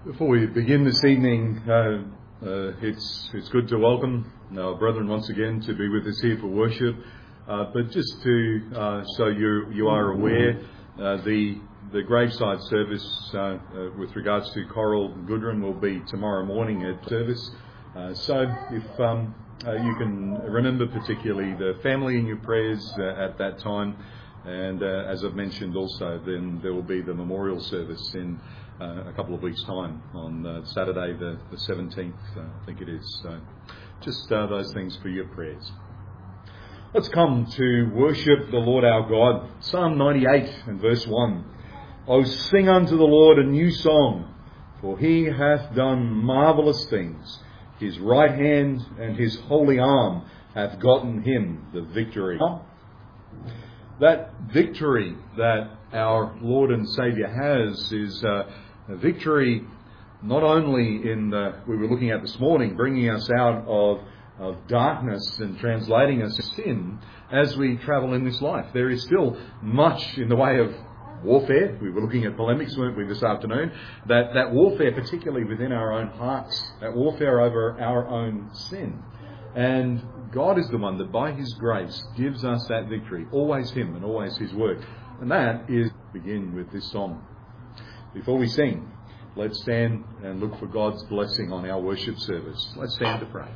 Before we begin this evening, it's good to welcome our brethren once again to be with us here for worship. But just to so you are aware, the graveside service with regards to Coral Goodrin will be tomorrow morning at service. So if you can remember particularly the family in your prayers at that time. And as I've mentioned also, then there will be the memorial service in a couple of weeks' time on Saturday the 17th, I think it is. So just those things for your prayers. Let's come to worship the Lord our God. Psalm 98 and verse 1. O sing unto the Lord a new song, for he hath done marvellous things. His right hand and his holy arm hath gotten him the victory. That victory that our Lord and Saviour has is a victory not only in we were looking at this morning, bringing us out of darkness and translating us to sin as we travel in this life. There is still much in the way of warfare. We were looking at polemics, weren't we, this afternoon? That warfare, particularly within our own hearts, that warfare over our own sin. And God is the one that by his grace gives us that victory. Always him and always his work. And that is begin with this song. Before we sing, let's stand and look for God's blessing on our worship service. Let's stand to pray.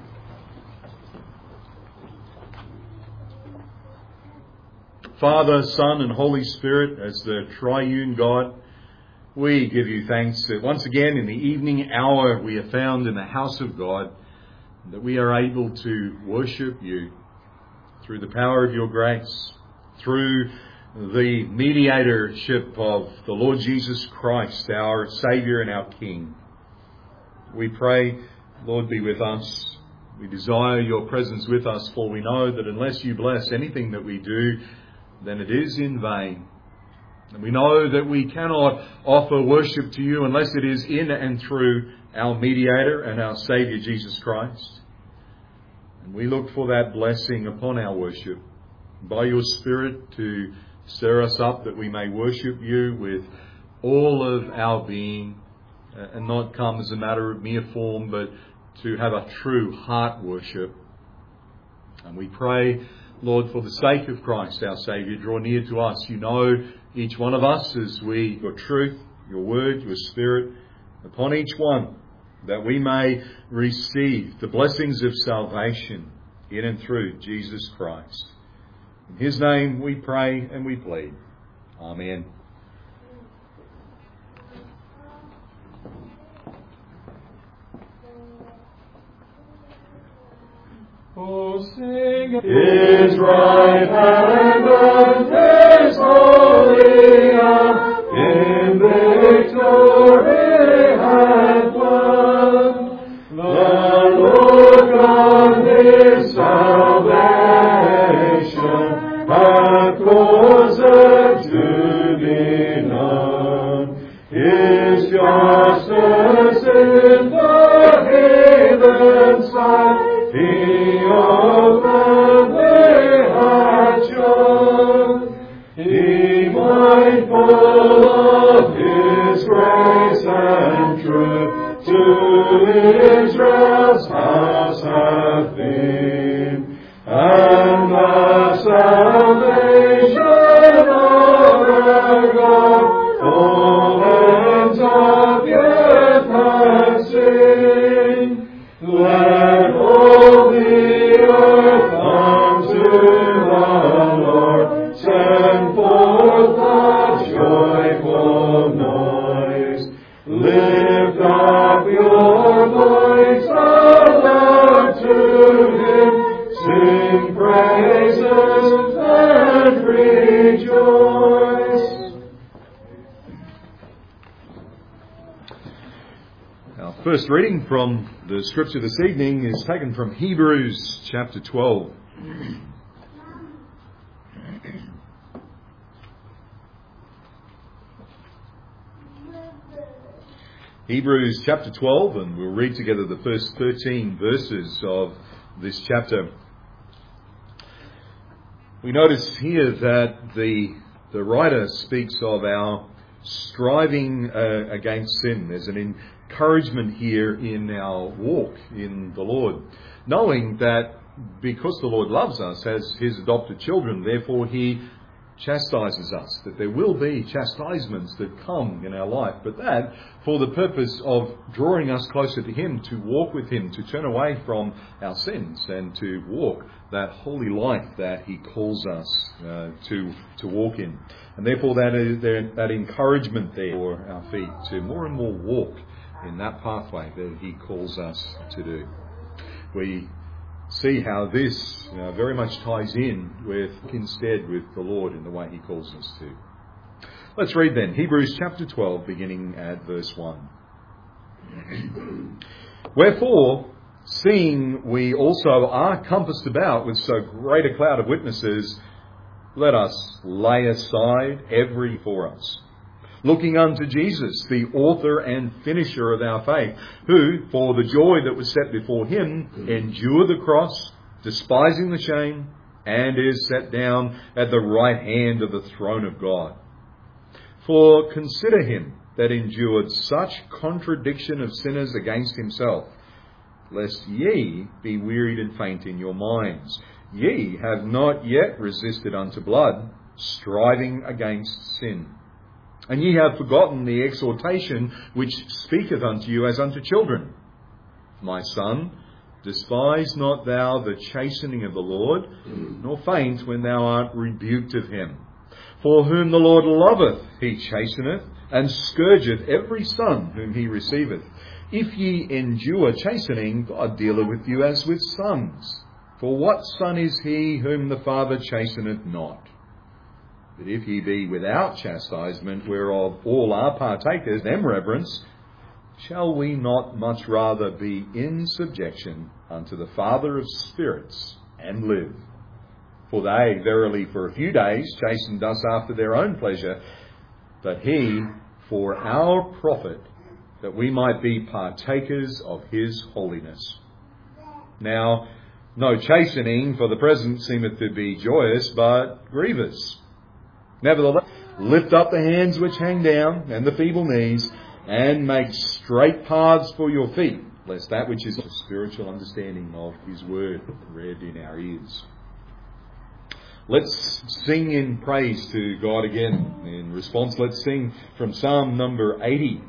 Father, Son and Holy Spirit, as the triune God, we give you thanks that once again in the evening hour we are found in the house of God, that we are able to worship you through the power of your grace, through the mediatorship of the Lord Jesus Christ, our Saviour and our King. We pray, Lord, be with us. We desire your presence with us, for we know that unless you bless anything that we do, then it is in vain. And we know that we cannot offer worship to you unless it is in and through our mediator and our Saviour Jesus Christ. And we look for that blessing upon our worship by your Spirit to stir us up that we may worship you with all of our being and not come as a matter of mere form, but to have a true heart worship. And we pray, Lord, for the sake of Christ, our Saviour, draw near to us. You know each one of us as we, your truth, your word, your Spirit, upon each one, that we may receive the blessings of salvation in and through Jesus Christ. In his name we pray and we plead. Amen. Oh, sing his right hand and his holy arm in victory hath won. The Lord God his salvation hath caused to be known. His justice in the heathen sight he openly hath shown. He mindful of his grace and truth to Israel's house hath been, and the salvation of our God all ends of the earth hath seen. Let all the earth unto the Lord send forth a joyful noise. Lift up your voice aloud to him, sing praises and rejoice. Our first reading from the scripture this evening is taken from Hebrews chapter 12. Hebrews chapter 12, and we'll read together the first 13 verses of this chapter. We notice here that the writer speaks of our striving against sin. There's an encouragement here in our walk in the Lord, knowing that because the Lord loves us as His adopted children, therefore He chastises us, that there will be chastisements that come in our life, but that for the purpose of drawing us closer to Him, to walk with Him, to turn away from our sins and to walk that holy life that He calls us to walk in. And therefore that encouragement there for our feet to more and more walk in that pathway that He calls us to do. We see how this very much ties in with the Lord in the way He calls us to. Let's read then Hebrews chapter 12, beginning at verse 1. Wherefore, seeing we also are compassed about with so great a cloud of witnesses, let us lay aside every for us, looking unto Jesus, the author and finisher of our faith, who, for the joy that was set before Him, endured the cross, despising the shame, and is set down at the right hand of the throne of God. For consider Him that endured such contradiction of sinners against Himself, lest ye be wearied and faint in your minds. Ye have not yet resisted unto blood, striving against sin. And ye have forgotten the exhortation which speaketh unto you as unto children. My son, despise not thou the chastening of the Lord, nor faint when thou art rebuked of Him. For whom the Lord loveth, He chasteneth, and scourgeth every son whom He receiveth. If ye endure chastening, God dealeth with you as with sons. For what son is he whom the Father chasteneth not? But if ye be without chastisement, whereof all are partakers, them reverence, shall we not much rather be in subjection unto the Father of spirits, and live? For they verily for a few days chastened us after their own pleasure, but He for our profit, that we might be partakers of His holiness. Now, no chastening for the present seemeth to be joyous, but grievous. Nevertheless, lift up the hands which hang down, and the feeble knees, and make straight paths for your feet, lest that which is the spiritual understanding of His word read in our ears. Let's sing in praise to God again. In response, let's sing from Psalm number 80.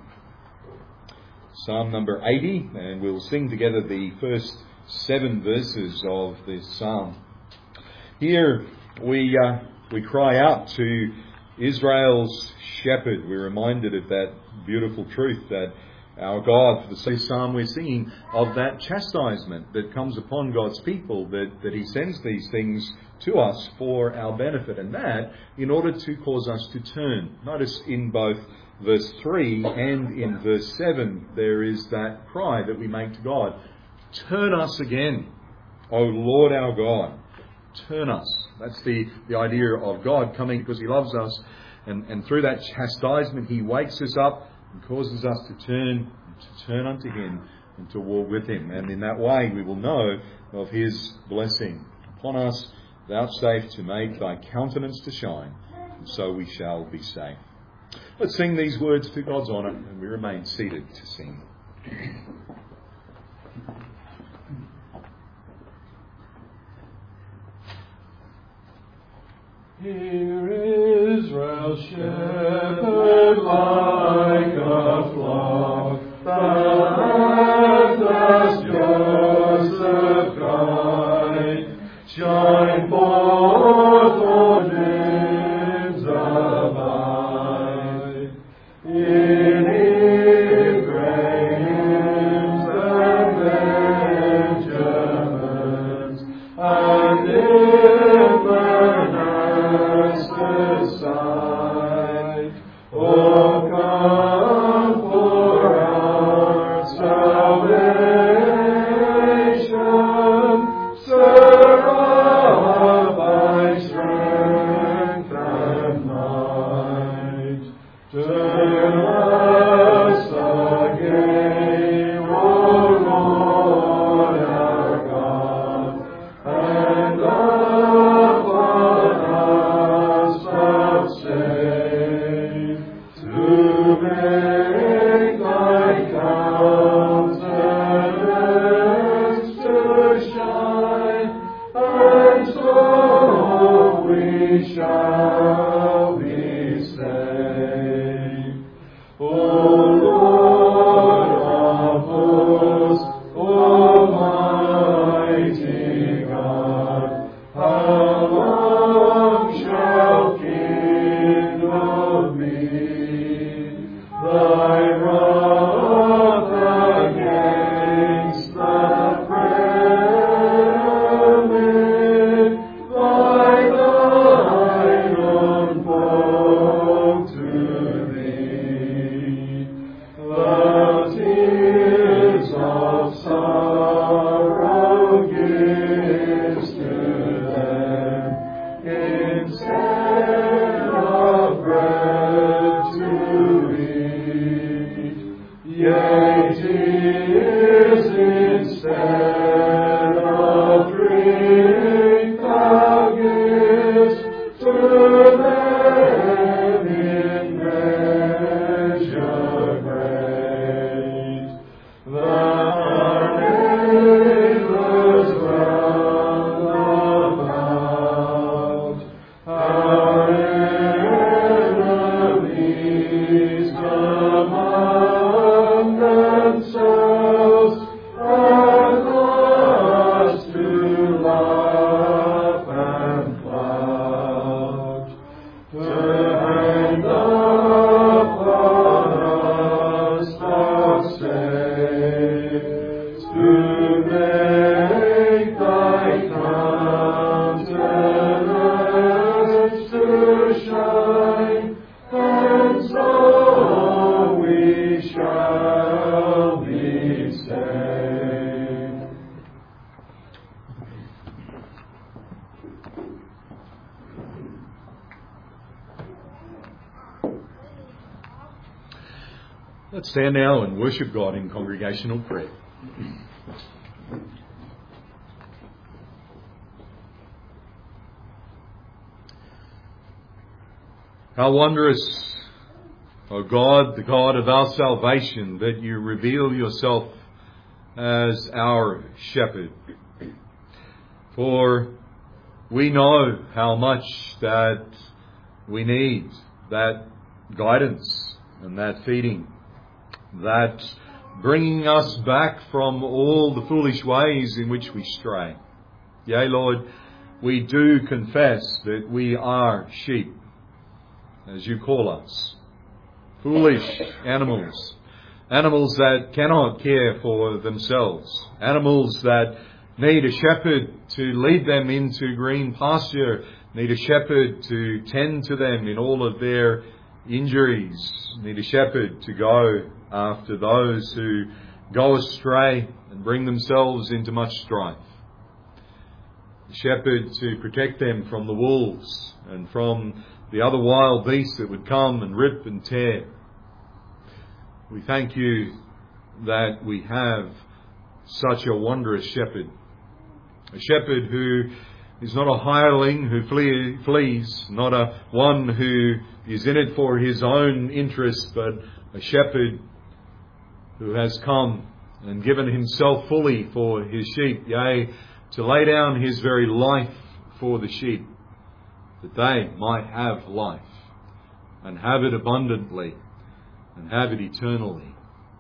Psalm number 80, and we'll sing together the first 7 verses of this psalm. Here we cry out to Israel's shepherd. We're reminded of that beautiful truth that our God, for the psalm we're singing, of that chastisement that comes upon God's people, that He sends these things to us for our benefit, and that in order to cause us to turn. Notice in both verse 3 and in verse 7 there is that cry that we make to God. Turn us again, O Lord our God. Turn us. That's the idea of God coming because He loves us. And through that chastisement He wakes us up and causes us to turn unto Him and to walk with Him. And in that way we will know of His blessing upon us, vouchsafe to make Thy countenance to shine, and so we shall be safe. Let's sing these words to God's honour, and we remain seated to sing. Hear Israel's shepherd like a flock, that dost Joseph guide, shine forth for names abide. In Ephraim's and Benjamin's, and in Manasseh's side, O God. Let's stand now and worship God in congregational prayer. How wondrous, O God, the God of our salvation, that you reveal yourself as our shepherd. For we know how much that we need that guidance and that feeding, that bringing us back from all the foolish ways in which we stray. Yea, Lord, we do confess that we are sheep, as you call us. Foolish animals. Animals that cannot care for themselves. Animals that need a shepherd to lead them into green pasture. Need a shepherd to tend to them in all of their injuries. Need a shepherd to go after those who go astray and bring themselves into much strife. The shepherd to protect them from the wolves and from the other wild beasts that would come and rip and tear. We thank you that we have such a wondrous shepherd. A shepherd who is not a hireling who flees, not a one who is in it for his own interest, but a shepherd who has come and given himself fully for his sheep, yea, to lay down his very life for the sheep, that they might have life and have it abundantly and have it eternally.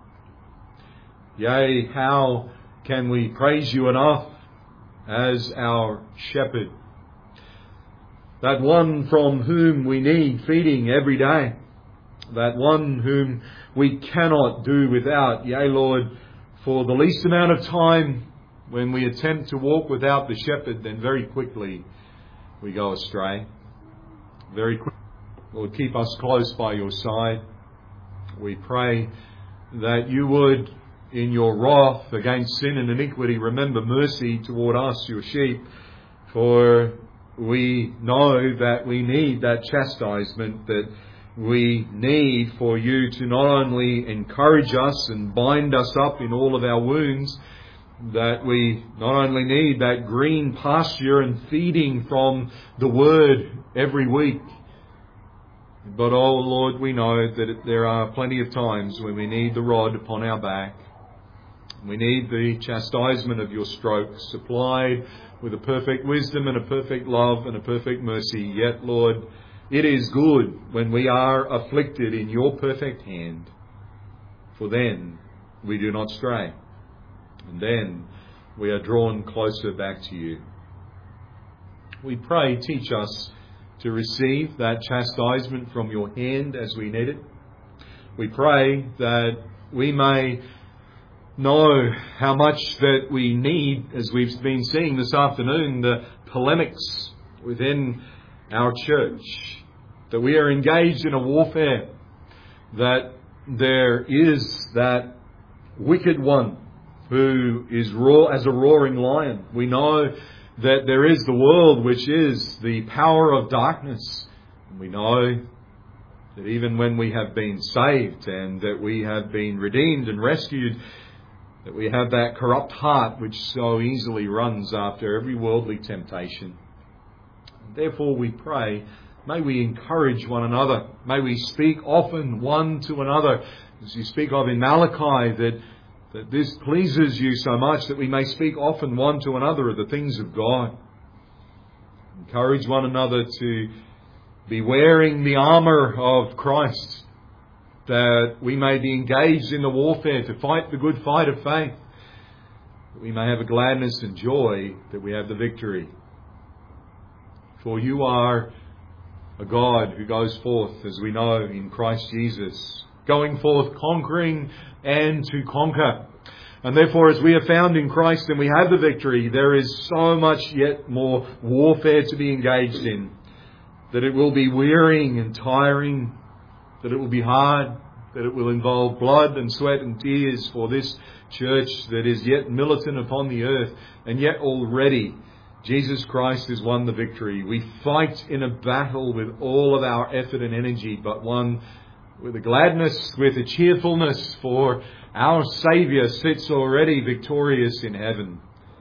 Yea, how can we praise you enough as our shepherd? That one from whom we need feeding every day. That one whom we cannot do without. Yea, Lord, for the least amount of time when we attempt to walk without the shepherd, then very quickly we go astray. Very quickly, Lord, keep us close by your side. We pray that you would, in your wrath against sin and iniquity, remember mercy toward us, your sheep, for we know that we need that chastisement, that we need for you to not only encourage us and bind us up in all of our wounds, that we not only need that green pasture and feeding from the Word every week, but, oh Lord, we know that there are plenty of times when we need the rod upon our back. We need the chastisement of your stroke supplied with a perfect wisdom and a perfect love and a perfect mercy. Yet, Lord, it is good when we are afflicted in your perfect hand, for then we do not stray, and then we are drawn closer back to you. We pray, teach us to receive that chastisement from your hand as we need it. We pray that we may know how much that we need, as we've been seeing this afternoon, the polemics within our church, that we are engaged in a warfare, that there is that wicked one who is as a roaring lion. We know that there is the world, which is the power of darkness. And we know that even when we have been saved and that we have been redeemed and rescued, that we have that corrupt heart which so easily runs after every worldly temptation. Therefore we pray, may we encourage one another. May we speak often one to another. As you speak of in Malachi, that this pleases you so much that we may speak often one to another of the things of God. Encourage one another to be wearing the armour of Christ, that we may be engaged in the warfare to fight the good fight of faith, that we may have a gladness and joy that we have the victory. For you are a God who goes forth, as we know, in Christ Jesus, going forth conquering and to conquer. And therefore, as we have found in Christ and we have the victory, there is so much yet more warfare to be engaged in, that it will be wearying and tiring, that it will be hard, that it will involve blood and sweat and tears for this church that is yet militant upon the earth, and yet already Jesus Christ has won the victory. We fight in a battle with all of our effort and energy, but one with a gladness, with a cheerfulness, for our Saviour sits already victorious in heaven.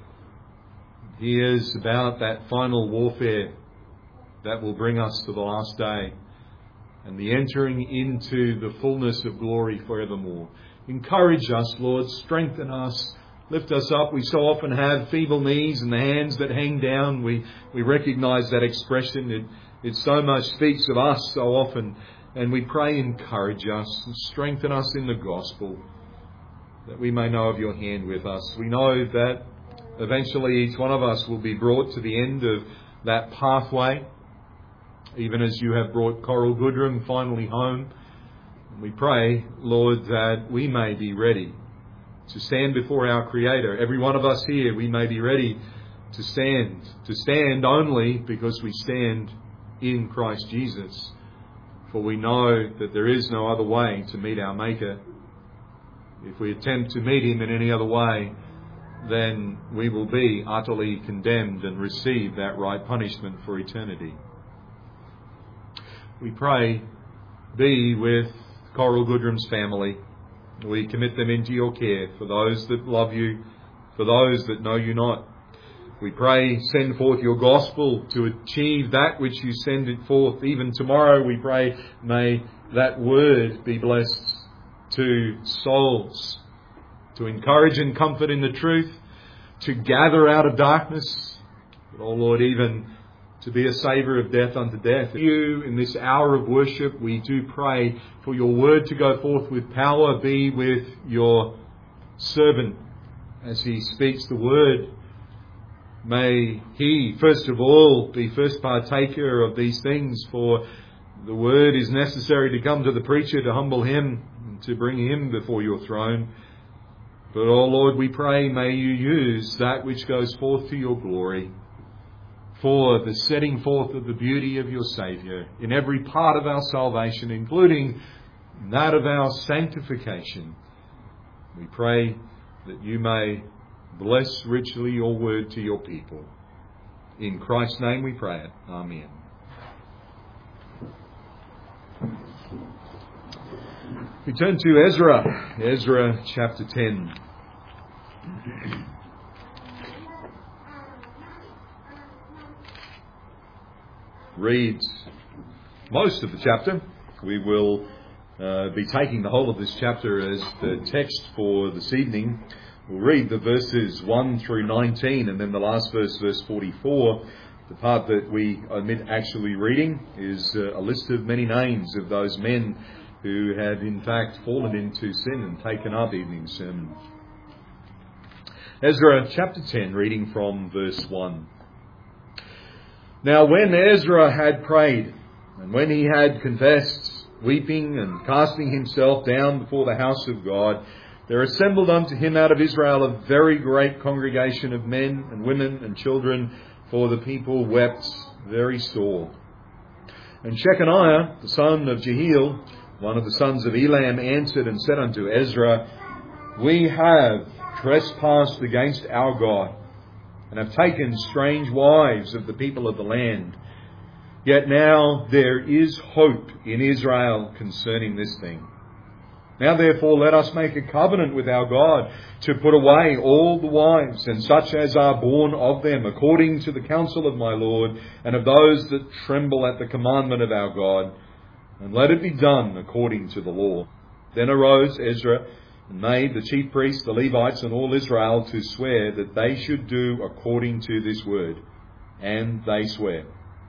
He is about that final warfare that will bring us to the last day and the entering into the fullness of glory forevermore. Encourage us, Lord. Strengthen us. Lift us up. We so often have feeble knees and the hands that hang down. We recognise that expression. It so much speaks of us so often. And we pray, encourage us and strengthen us in the gospel, that we may know of your hand with us. We know that eventually each one of us will be brought to the end of that pathway, even as you have brought Coral Goodrum finally home. And we pray, Lord, that we may be ready to stand before our Creator. Every one of us here, we may be ready to stand only because we stand in Christ Jesus. For we know that there is no other way to meet our Maker. If we attempt to meet Him in any other way, then we will be utterly condemned and receive that right punishment for eternity. We pray, be with Coral Goodrum's family. We commit them into your care, for those that love you, for those that know you not. We pray, send forth your gospel to achieve that which you send it forth. Even tomorrow, we pray, may that word be blessed to souls, to encourage and comfort in the truth, to gather out of darkness, but, oh Lord, even to be a savour of death unto death. You, in this hour of worship, we do pray for your word to go forth with power. Be with your servant as he speaks the word. May he, first of all, be first partaker of these things, for the word is necessary to come to the preacher, to humble him, and to bring him before your throne. But, oh Lord, we pray, may you use that which goes forth to your glory, for the setting forth of the beauty of your Saviour in every part of our salvation, including that of our sanctification. We pray that you may bless richly your word to your people. In Christ's name we pray it. Amen. We turn to Ezra chapter 10. Reads most of the chapter. We will be taking the whole of this chapter as the text for this evening. We'll read the verses 1 through 19, and then the last verse, verse 44. The part that we omit actually reading is a list of many names of those men who had in fact fallen into sin and taken up evening sermon. Ezra chapter 10, reading from verse 1. Now when Ezra had prayed, and when he had confessed, weeping and casting himself down before the house of God, there assembled unto him out of Israel a very great congregation of men and women and children, for the people wept very sore. And Shechaniah, the son of Jehiel, one of the sons of Elam, answered and said unto Ezra, We have trespassed against our God, and have taken strange wives of the people of the land. Yet now there is hope in Israel concerning this thing. Now therefore let us make a covenant with our God to put away all the wives and such as are born of them, according to the counsel of my Lord and of those that tremble at the commandment of our God, and let it be done according to the law. Then arose Ezra and made the chief priests, the Levites, and all Israel to swear that they should do according to this word. And they swear.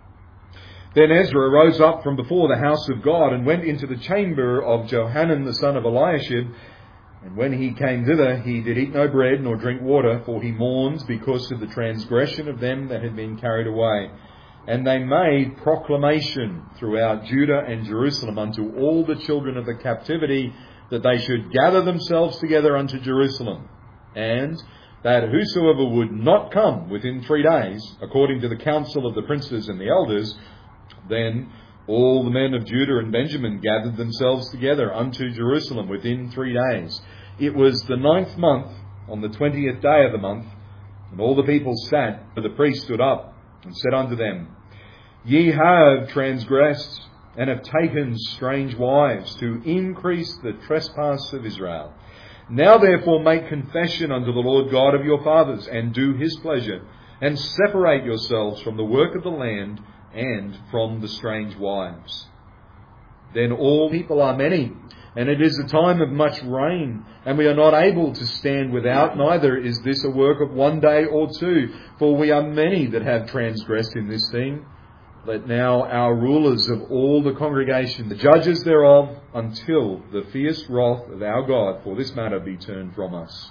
Then Ezra rose up from before the house of God and went into the chamber of Johanan the son of Eliashib. And when he came thither, he did eat no bread nor drink water, for he mourns because of the transgression of them that had been carried away. And they made proclamation throughout Judah and Jerusalem unto all the children of the captivity, that they should gather themselves together unto Jerusalem, and that whosoever would not come within 3 days, according to the counsel of the princes and the elders, then all the men of Judah and Benjamin gathered themselves together unto Jerusalem within 3 days. It was the 9th month, on the 20th day of the month, and all the people sat, but the priest stood up and said unto them, Ye have transgressed, and have taken strange wives, to increase the trespass of Israel. Now therefore make confession unto the Lord God of your fathers, and do his pleasure, and separate yourselves from the work of the land, and from the strange wives. Then all people are many, and it is a time of much rain, and we are not able to stand without, neither is this a work of 1 day or 2, for we are many that have transgressed in this thing. Let now our rulers of all the congregation, the judges thereof, until the fierce wrath of our God for this matter be turned from us.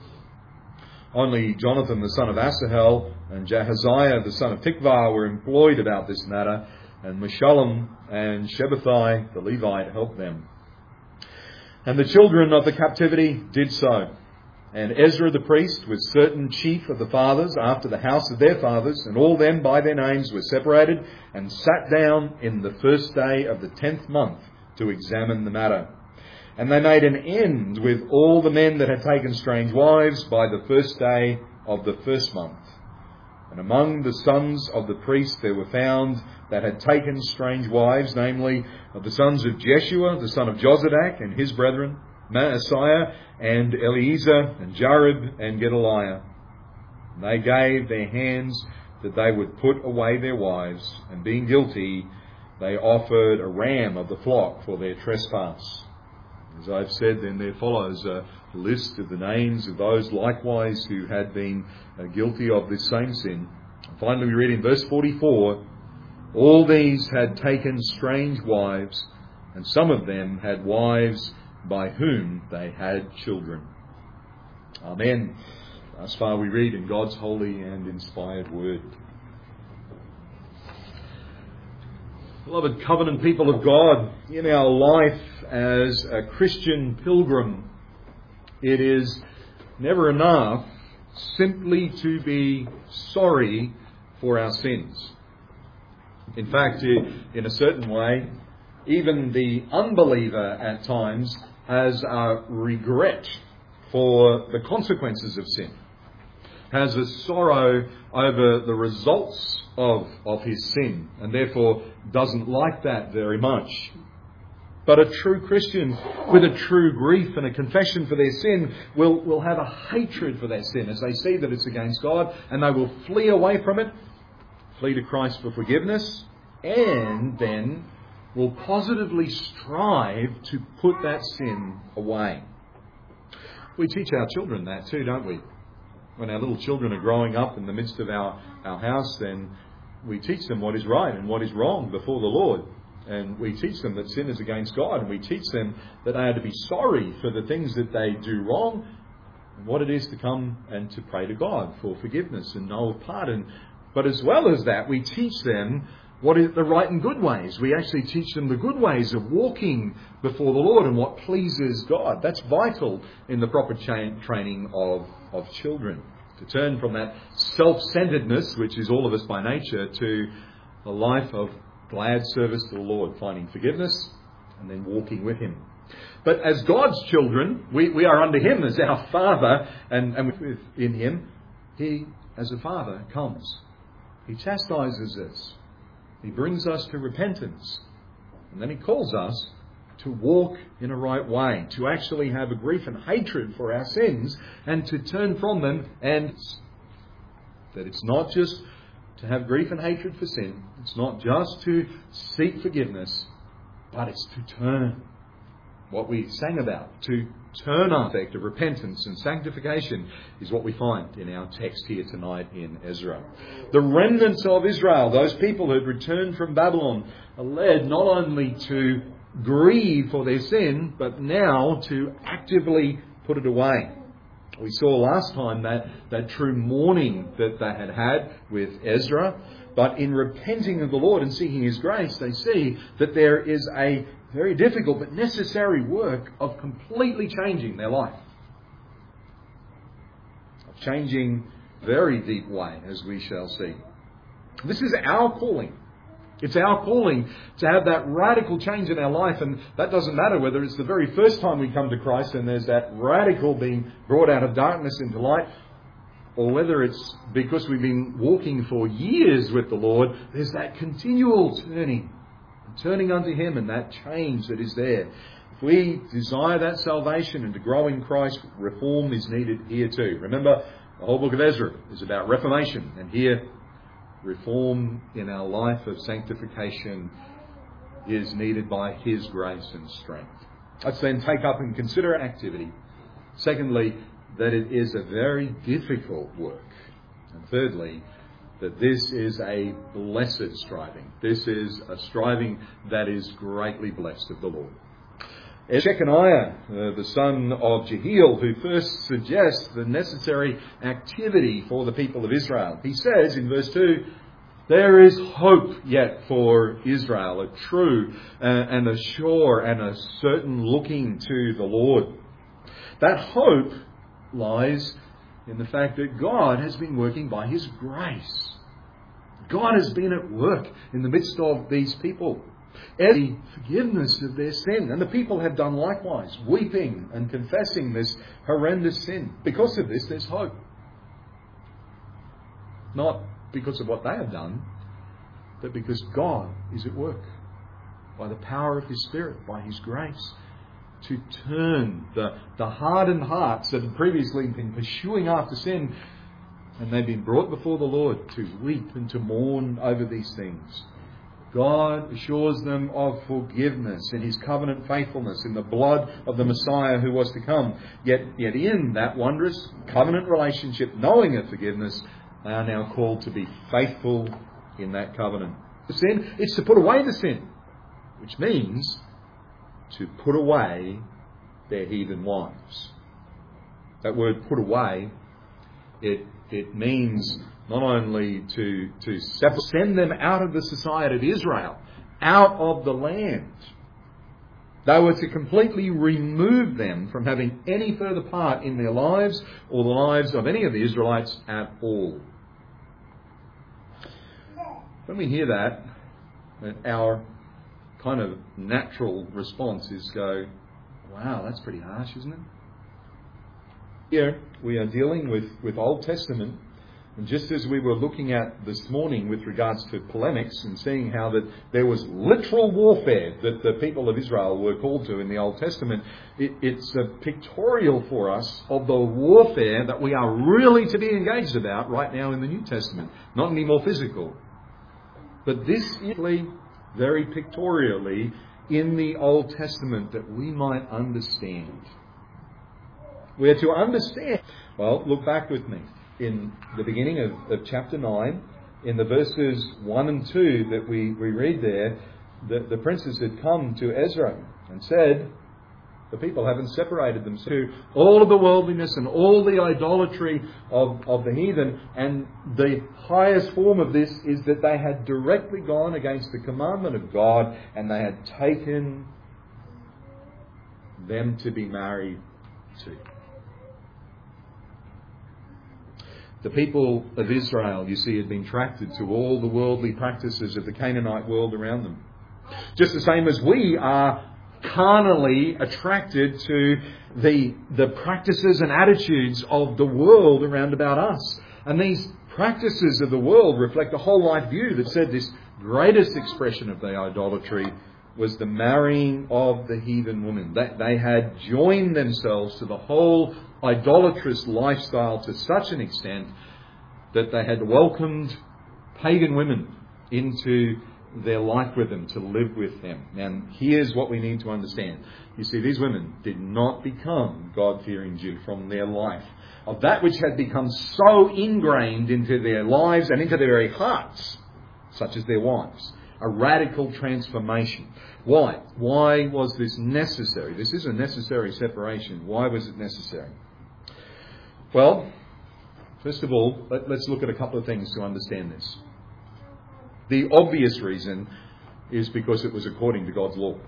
Only Jonathan the son of Asahel and Jahaziah the son of Tikvah were employed about this matter, and Meshullam and Shabbathai the Levite helped them. And the children of the captivity did so. And Ezra the priest, with certain chief of the fathers, after the house of their fathers, and all them by their names, were separated, and sat down in the first day of the 10th month to examine the matter. And they made an end with all the men that had taken strange wives by the first day of the first month. And among the sons of the priest there were found that had taken strange wives, namely of the sons of Jeshua, the son of Jozadak, and his brethren, Maaseiah and Eliezer and Jarib and Gedaliah. And they gave their hands that they would put away their wives, and being guilty, they offered a ram of the flock for their trespass. As I've said, then there follows a list of the names of those likewise who had been guilty of this same sin. And finally we read in verse 44, All these had taken strange wives, and some of them had wives by whom they had children. Amen. Thus far we read in God's holy and inspired word. Beloved covenant people of God, in our life as a Christian pilgrim, it is never enough simply to be sorry for our sins. In fact, in a certain way, even the unbeliever at times has a regret for the consequences of sin, has a sorrow over the results of his sin, and therefore doesn't like that very much. But a true Christian with a true grief and a confession for their sin will have a hatred for their sin as they see that it's against God, and they will flee away from it, flee to Christ for forgiveness, and then will positively strive to put that sin away. We teach our children that too, don't we? When our little children are growing up in the midst of our house, then we teach them what is right and what is wrong before the Lord. And we teach them that sin is against God, and we teach them that they are to be sorry for the things that they do wrong, and what it is to come and to pray to God for forgiveness and know of pardon. But as well as that, we teach them what is the right and good ways. We actually teach them the good ways of walking before the Lord and what pleases God. That's vital in the proper training of children. To turn from that self-centeredness, which is all of us by nature, to a life of glad service to the Lord, finding forgiveness and then walking with Him. But as God's children, we are under Him as our Father, and in Him, He, as a Father, comes. He chastises us. He brings us to repentance. And then He calls us to walk in a right way, to actually have a grief and hatred for our sins and to turn from them, and that it's not just to have grief and hatred for sin, it's not just to seek forgiveness, but it's to turn. What we sang about, to turn our effect of repentance and sanctification, is what we find in our text here tonight in Ezra. The remnants of Israel, those people who had returned from Babylon, are led not only to grieve for their sin, but now to actively put it away. We saw last time that true mourning that they had with Ezra, but in repenting of the Lord and seeking His grace, they see that there is a very difficult but necessary work of completely changing their life. Of changing very deep way, as we shall see. This is our calling. It's our calling to have that radical change in our life, and that doesn't matter whether it's the very first time we come to Christ and there's that radical being brought out of darkness into light, or whether it's because we've been walking for years with the Lord, there's that continual turning unto Him and that change that is there. If we desire that salvation and to grow in Christ, reform is needed here too. Remember, the whole book of Ezra is about reformation, and here reform in our life of sanctification is needed by His grace and strength. Let's then take up and consider activity. Secondly, that it is a very difficult work. And thirdly, that this is a blessed striving. This is a striving that is greatly blessed of the Lord. Shechaniah, the son of Jehiel, who first suggests the necessary activity for the people of Israel. He says in verse 2, there is hope yet for Israel, a true and a sure and a certain looking to the Lord. That hope lies in the fact that God has been working by His grace. God has been at work in the midst of these people. The forgiveness of their sin. And the people have done likewise, weeping and confessing this horrendous sin. Because of this, there's hope. Not because of what they have done, but because God is at work by the power of His Spirit, by His grace, to turn the hardened hearts that had previously been pursuing after sin, and they've been brought before the Lord to weep and to mourn over these things. God assures them of forgiveness in His covenant faithfulness, in the blood of the Messiah who was to come. Yet in that wondrous covenant relationship, knowing of forgiveness, they are now called to be faithful in that covenant. The sin, it's to put away the sin, which means to put away their heathen wives. That word put away, it means not only to send them out of the society of Israel, out of the land. They were to completely remove them from having any further part in their lives or the lives of any of the Israelites at all. When we hear that, our kind of natural response is go, wow, that's pretty harsh, isn't it? Here we are dealing with Old Testament, and just as we were looking at this morning with regards to polemics and seeing how that there was literal warfare that the people of Israel were called to in the Old Testament, it's a pictorial for us of the warfare that we are really to be engaged about right now in the New Testament, not any more physical. But this is very pictorially in the Old Testament that we might understand. We are to understand. Well, look back with me. In the beginning of chapter 9, in the verses 1 and 2 that we read there, the princes had come to Ezra and said, The people haven't separated themselves to all of the worldliness and all the idolatry of the heathen. And the highest form of this is that they had directly gone against the commandment of God, and they had taken them to be married to. The people of Israel, you see, had been attracted to all the worldly practices of the Canaanite world around them. Just the same as we are carnally attracted to the practices and attitudes of the world around about us. And these practices of the world reflect a whole life view that said this greatest expression of the idolatry was the marrying of the heathen woman. They had joined themselves to the whole idolatrous lifestyle to such an extent that they had welcomed pagan women into their life with them, to live with them. And here's what we need to understand. You see, these women did not become God-fearing Jews from their life. Of that which had become so ingrained into their lives and into their very hearts, such as their wives. A radical transformation. Why? Why was this necessary? This is a necessary separation. Why was it necessary? Well, first of all, let's look at a couple of things to understand this. The obvious reason is because it was according to God's law.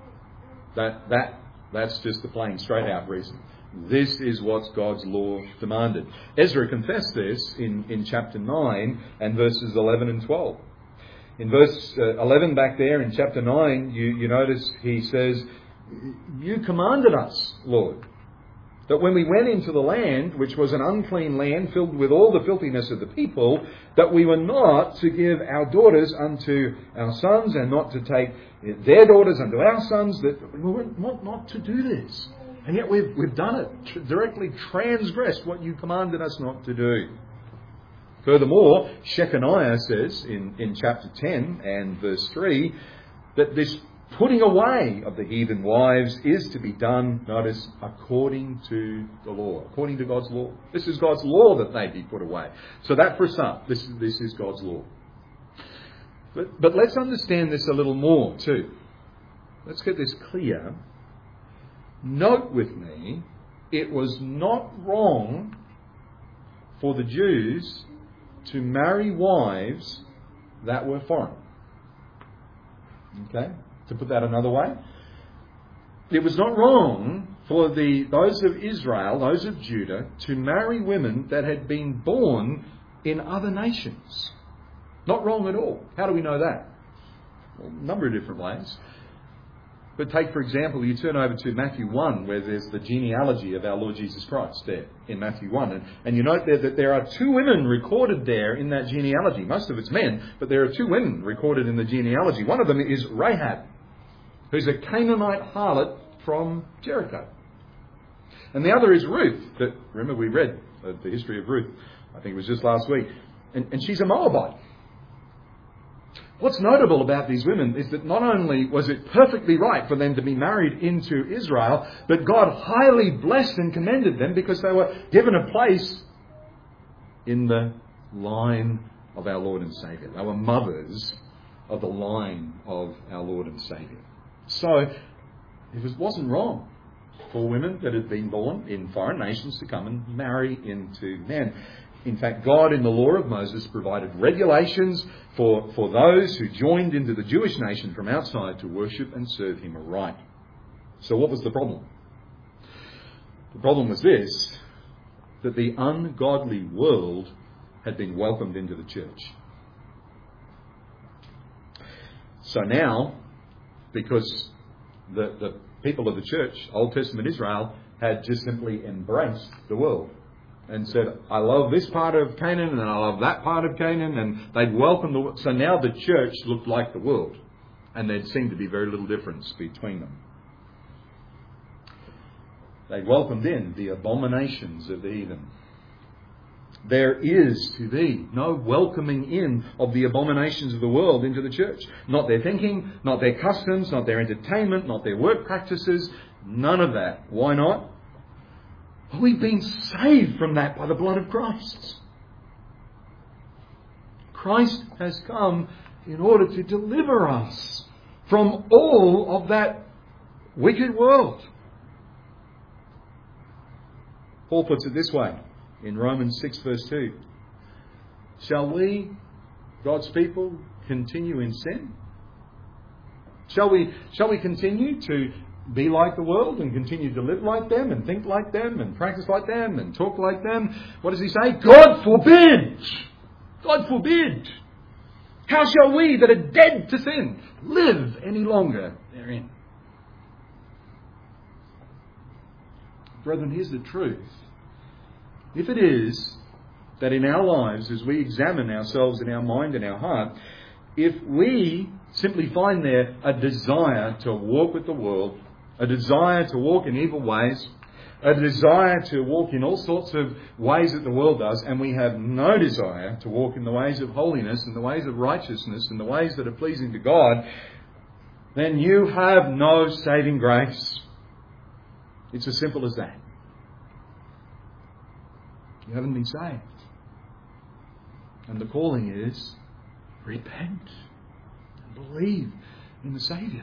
That's just the plain, straight out reason. This is what God's law demanded. Ezra confessed this in chapter 9 and verses 11 and 12. In verse 11 back there in chapter 9, you notice he says, "You commanded us, Lord, that when we went into the land, which was an unclean land filled with all the filthiness of the people, that we were not to give our daughters unto our sons, and not to take their daughters unto our sons," that we were not to do this. And yet we've done it, directly transgressed what you commanded us not to do. Furthermore, Shechaniah says in chapter 10 and verse 3 that this putting away of the heathen wives is to be done, notice, according to the law, according to God's law. This is God's law that they be put away. So that for some, this is God's law. But let's understand this a little more too. Let's get this clear. Note with me, it was not wrong for the Jews to marry wives that were foreign. Okay? To put that another way, it was not wrong for those of Israel, those of Judah, to marry women that had been born in other nations. Not wrong at all. How do we know that? Well, a number of different ways. But take, for example, you turn over to Matthew 1, where there's the genealogy of our Lord Jesus Christ there in Matthew 1. And you note there that there are 2 women recorded there in that genealogy. Most of it's men, but there are 2 women recorded in the genealogy. One of them is Rahab, who's a Canaanite harlot from Jericho. And the other is Ruth. Remember we read the history of Ruth, I think it was just last week. And she's a Moabite. What's notable about these women is that not only was it perfectly right for them to be married into Israel, but God highly blessed and commended them because they were given a place in the line of our Lord and Saviour. They were mothers of the line of our Lord and Saviour. So it wasn't wrong for women that had been born in foreign nations to come and marry into men. In fact, God in the law of Moses provided regulations for those who joined into the Jewish nation from outside to worship and serve him aright. So what was the problem? The problem was this, that the ungodly world had been welcomed into the church. So now, because the people of the church, Old Testament Israel, had just simply embraced the world and said, I love this part of Canaan and I love that part of Canaan, and they'd welcome the world. So now the church looked like the world, and there seemed to be very little difference between them. They welcomed in the abominations of the heathen. There is to thee no welcoming in of the abominations of the world into the church. Not their thinking, not their customs, not their entertainment, not their work practices. None of that. Why not? Well, we've been saved from that by the blood of Christ. Christ has come in order to deliver us from all of that wicked world. Paul puts it this way in Romans 6 verse 2. Shall we, God's people, continue in sin? Shall we continue to be like the world and continue to live like them and think like them and practice like them and talk like them? What does he say? God forbid! God forbid! How shall we that are dead to sin live any longer therein? Brethren, here's the truth. If it is that in our lives, as we examine ourselves in our mind and our heart, if we simply find there a desire to walk with the world, a desire to walk in evil ways, a desire to walk in all sorts of ways that the world does, and we have no desire to walk in the ways of holiness and the ways of righteousness and the ways that are pleasing to God, then you have no saving grace. It's as simple as that. You haven't been saved. And the calling is repent and believe in the Saviour.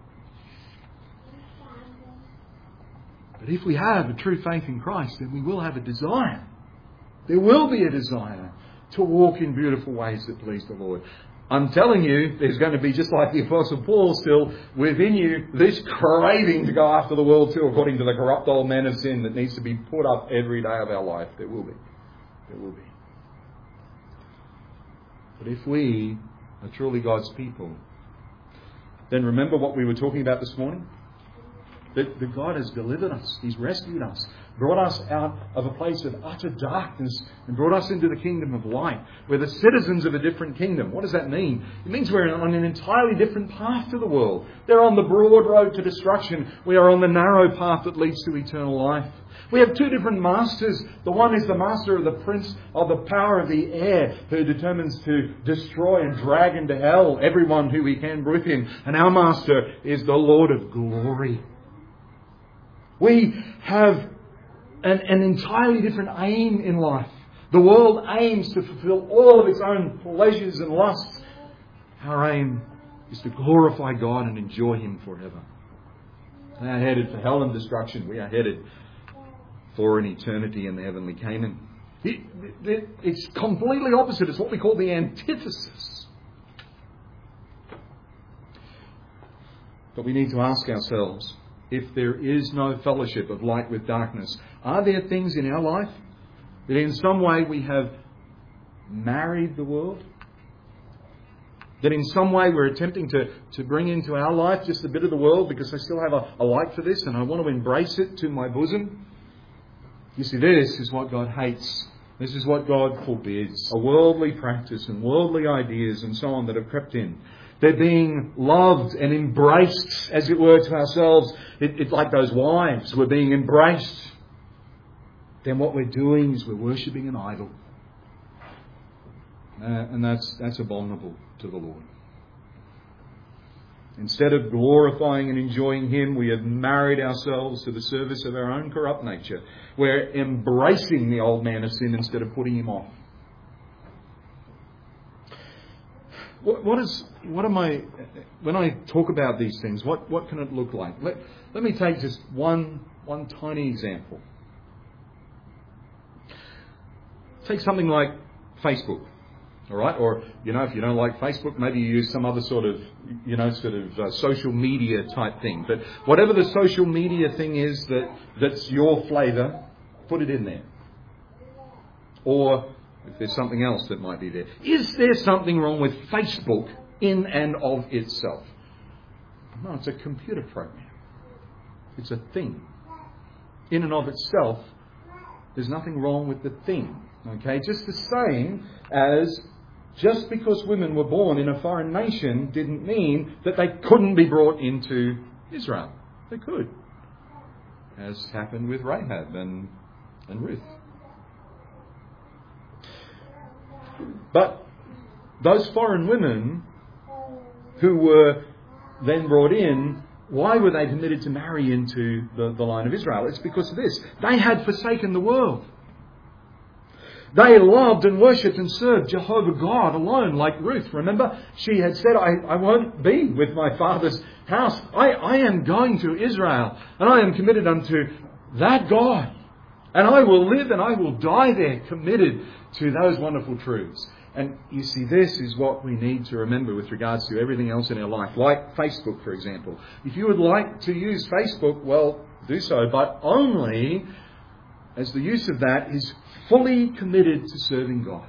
But if we have a true faith in Christ, then we will have a desire. There will be a desire to walk in beautiful ways that please the Lord. I'm telling you, there's going to be, just like the Apostle Paul, still within you, this craving to go after the world too, according to the corrupt old man of sin that needs to be put up every day of our life. There will be. There will be. But if we are truly God's people, then remember what we were talking about this morning? That God has delivered us. He's rescued us. Brought us out of a place of utter darkness and brought us into the kingdom of light. We're the citizens of a different kingdom. What does that mean? It means we're on an entirely different path to the world. They're on the broad road to destruction. We are on the narrow path that leads to eternal life. We have two different masters. The one is the master of the prince of the power of the air, who determines to destroy and drag into hell everyone who he can with him. And our master is the Lord of glory. We have an entirely different aim in life. The world aims to fulfill all of its own pleasures and lusts. Our aim is to glorify God and enjoy Him forever. They are headed for hell and destruction. We are headed for an eternity in the heavenly Canaan. It's completely opposite. It's what we call the antithesis. But we need to ask ourselves, if there is no fellowship of light with darkness, are there things in our life that in some way we have married the world? That in some way we're attempting to bring into our life just a bit of the world because I still have a like for this and I want to embrace it to my bosom? You see, this is what God hates. This is what God forbids. A worldly practice and worldly ideas and so on that have crept in. They're being loved and embraced, as it were, to ourselves. It's like those wives. We're being embraced. Then what we're doing is we're worshipping an idol. And that's abominable to the Lord. Instead of glorifying and enjoying Him, we have married ourselves to the service of our own corrupt nature. We're embracing the old man of sin instead of putting him off. When I talk about these things, what can it look like? Let me take just one tiny example. Take something like Facebook, all right? Or, if you don't like Facebook, maybe you use some other sort of social media type thing. But whatever the social media thing is that's your flavour, put it in there. Or if there's something else that might be there. Is there something wrong with Facebook in and of itself? No, it's a computer program. It's a thing. In and of itself, there's nothing wrong with the thing. Okay? Just the same as just because women were born in a foreign nation didn't mean that they couldn't be brought into Israel. They could. As happened with Rahab and Ruth. But those foreign women who were then brought in, why were they permitted to marry into the line of Israel? It's because of this. They had forsaken the world. They loved and worshipped and served Jehovah God alone, like Ruth. Remember, she had said, I won't be with my father's house. I am going to Israel, and I am committed unto that God. And I will live and I will die there, committed to those wonderful truths. And you see, this is what we need to remember with regards to everything else in our life, like Facebook, for example. If you would like to use Facebook, well, do so, but only as the use of that is fully committed to serving God.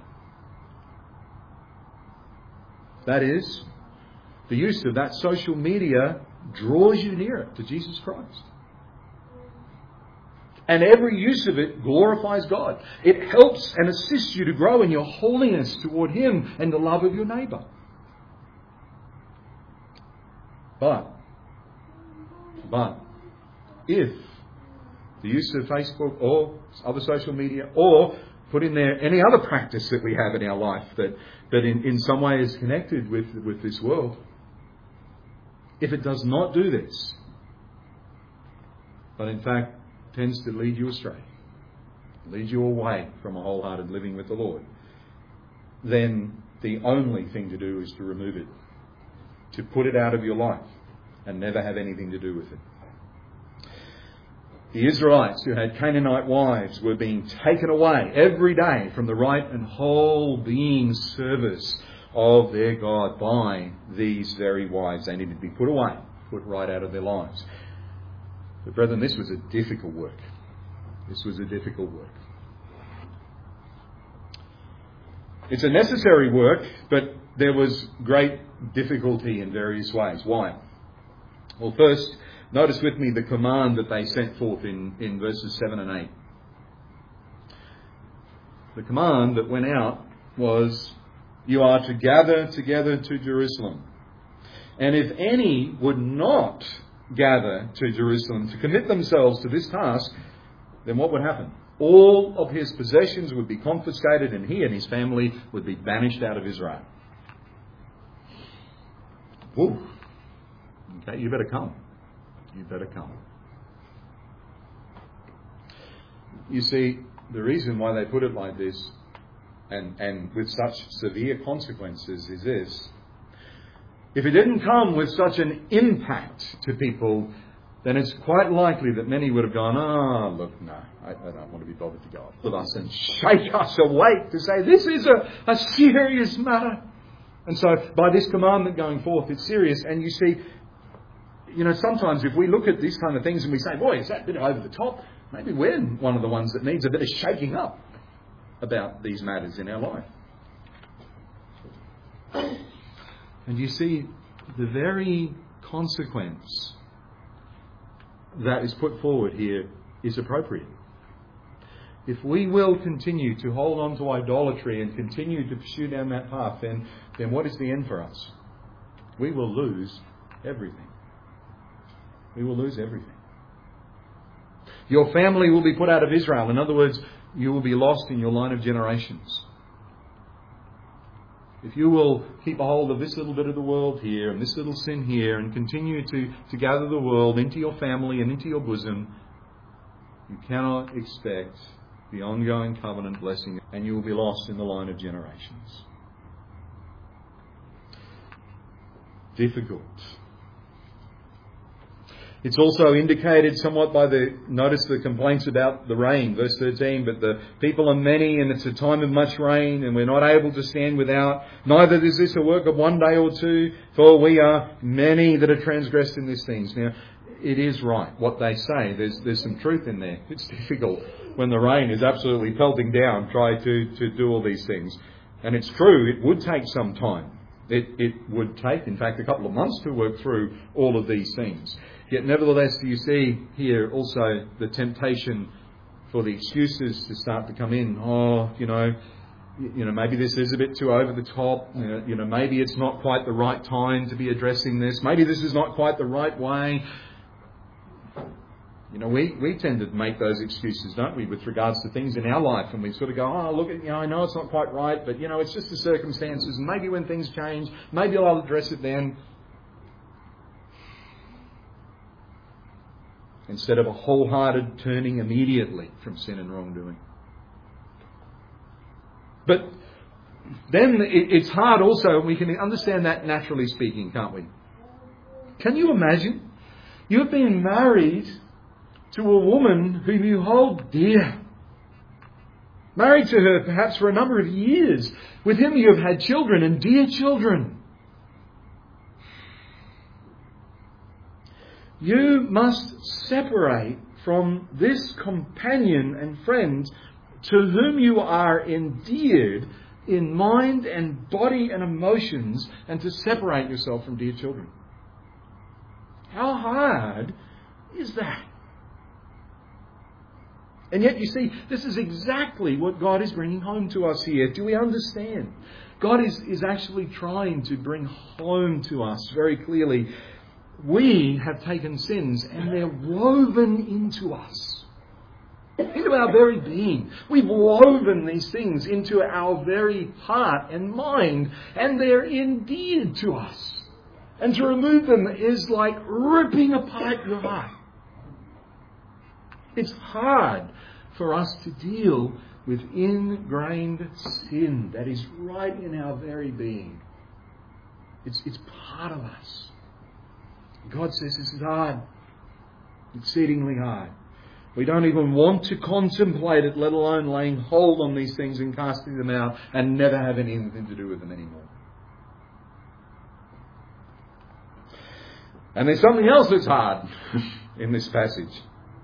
That is, the use of that social media draws you nearer to Jesus Christ. And every use of it glorifies God. It helps and assists you to grow in your holiness toward Him and the love of your neighbour. But if the use of Facebook or other social media, or put in there any other practice that we have in our life that in some way is connected with this world, if it does not do this, but in fact tends to lead you astray, lead you away from a wholehearted living with the Lord, then the only thing to do is to remove it, to put it out of your life and never have anything to do with it. The Israelites who had Canaanite wives were being taken away every day from the right and whole being service of their God by these very wives. They needed to be put away, put right out of their lives. But brethren, this was a difficult work. This was a difficult work. It's a necessary work, but there was great difficulty in various ways. Why? Well, first, notice with me the command that they sent forth in verses 7 and 8. The command that went out was, "You are to gather together to Jerusalem. And if any would not gather to Jerusalem to commit themselves to this task, then what would happen? All of his possessions would be confiscated and he and his family would be banished out of Israel." Whoa. Okay, you better come. You better come. You see, the reason why they put it like this, and with such severe consequences, is this. If it didn't come with such an impact to people, then it's quite likely that many would have gone, look, no, I don't want to be bothered to go up with us and shake us awake to say, this is a serious matter. And so by this commandment going forth, it's serious. And you see, sometimes if we look at these kind of things and we say, boy, is that a bit over the top? Maybe we're one of the ones that needs a bit of shaking up about these matters in our life. And you see, the very consequence that is put forward here is appropriate. If we will continue to hold on to idolatry and continue to pursue down that path, then what is the end for us? We will lose everything. We will lose everything. Your family will be put out of Israel. In other words, you will be lost in your line of generations. If you will keep a hold of this little bit of the world here and this little sin here and continue to gather the world into your family and into your bosom, you cannot expect the ongoing covenant blessing, and you will be lost in the line of generations. Difficult. It's also indicated somewhat by notice the complaints about the rain, verse 13, but the people are many and it's a time of much rain and we're not able to stand without. Neither is this a work of one day or two, for we are many that are transgressed in these things. Now, it is right what they say. There's some truth in there. It's difficult when the rain is absolutely pelting down, try to do all these things. And it's true, it would take some time. It would take, in fact, a couple of months to work through all of these things. Yet nevertheless, you see here also the temptation for the excuses to start to come in. Maybe this is a bit too over the top. Maybe it's not quite the right time to be addressing this. Maybe this is not quite the right way. We tend to make those excuses, don't we, with regards to things in our life, and we sort of go, I know it's not quite right, but it's just the circumstances, and maybe when things change, maybe I'll address it then. Instead of a wholehearted turning immediately from sin and wrongdoing. But then it's hard also, we can understand that naturally speaking, can't we? Can you imagine? You've been married to a woman whom you hold dear, Married to her perhaps for a number of years. With him you have had children, and dear children. You must separate from this companion and friend to whom you are endeared in mind and body and emotions, and to separate yourself from dear children. How hard is that? And yet, you see, this is exactly what God is bringing home to us here. Do we understand? God is actually trying to bring home to us very clearly. We have taken sins and they're woven into us, into our very being. We've woven these things into our very heart and mind, and they're endeared to us. And to remove them is like ripping apart your heart. It's hard for us to deal with ingrained sin that is right in our very being. It's part of us. God says this is hard. Exceedingly hard. We don't even want to contemplate it, let alone laying hold on these things and casting them out and never having anything to do with them anymore. And there's something else that's hard in this passage.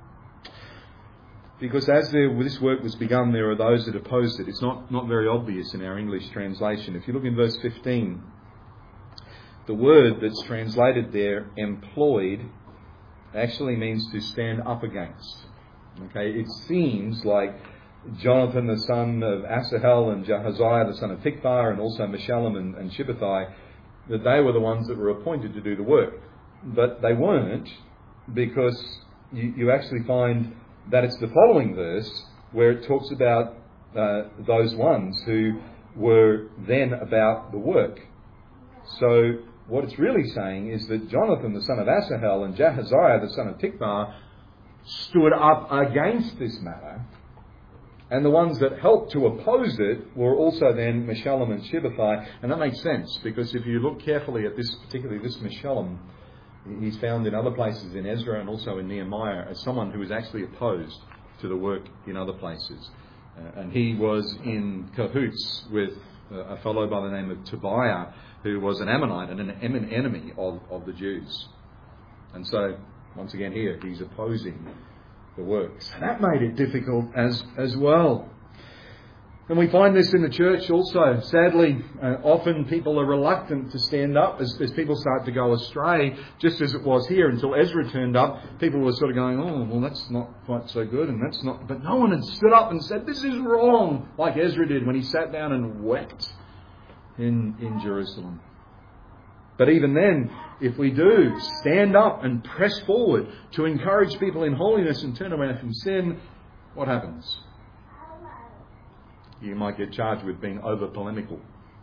Because as this work was begun, there are those that opposed it. It's not very obvious in our English translation. If you look in verse 15, the word that's translated there, employed, actually means to stand up against. Okay, it seems like Jonathan the son of Asahel and Jahaziah the son of Tikvah and also Meshullam and Shibethai, that they were the ones that were appointed to do the work. But they weren't, because you actually find that it's the following verse where it talks about those ones who were then about the work. So what it's really saying is that Jonathan the son of Asahel and Jahaziah the son of Tikvah stood up against this matter, and the ones that helped to oppose it were also then Meshullam and Shibethai. And that makes sense, because if you look carefully at this, particularly this Meshullam, he's found in other places in Ezra and also in Nehemiah as someone who was actually opposed to the work in other places. And he was in cahoots with a fellow by the name of Tobiah, who was an Ammonite and an enemy of the Jews. And so, once again here, he's opposing the works. And that made it difficult as well. And we find this in the church also. Sadly, often people are reluctant to stand up as people start to go astray, just as it was here until Ezra turned up. People were sort of going, oh, well, that's not quite so good, and that's not... But no one had stood up and said, this is wrong, like Ezra did when he sat down and wept in Jerusalem. But even then, if we do stand up and press forward to encourage people in holiness and turn away from sin, what happens? You might get charged with being over-polemical,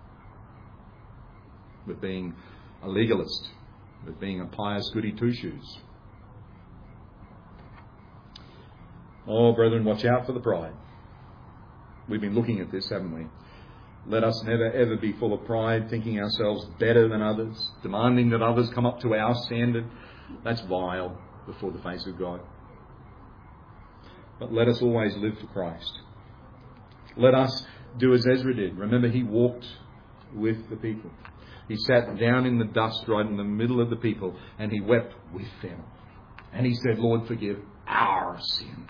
with being a legalist, with being a pious goody two-shoes. Oh, brethren, watch out for the pride. We've been looking at this, haven't we? Let us never ever be full of pride, thinking ourselves better than others, demanding that others come up to our standard. That's vile before the face of God. But let us always live for Christ. Let us do as Ezra did. Remember, he walked with the people. He sat down in the dust right in the middle of the people, and he wept with them. And he said, Lord, forgive our sin.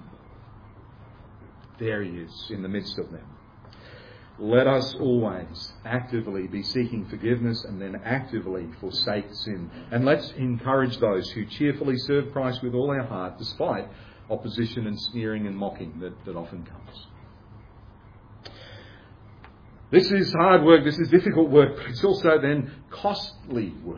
There he is in the midst of them. Let us always actively be seeking forgiveness and then actively forsake sin. And let's encourage those who cheerfully serve Christ with all their heart, despite opposition and sneering and mocking that often comes. This is hard work, this is difficult work, but it's also then costly work.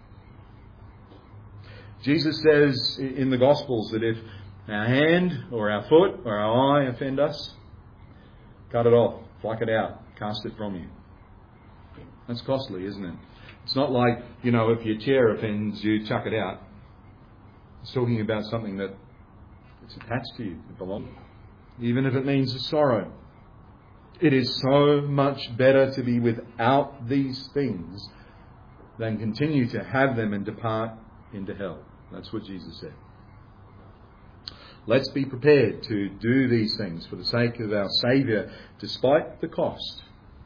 Jesus says in the Gospels that if our hand or our foot or our eye offend us, cut it off, pluck it out, cast it from you. That's costly, isn't it? It's not like, if your chair offends you, chuck it out. It's talking about something that it's attached to you, it belongs, even if it means a sorrow. It is so much better to be without these things than continue to have them and depart into hell. That's what Jesus said. Let's be prepared to do these things for the sake of our Saviour, despite the cost.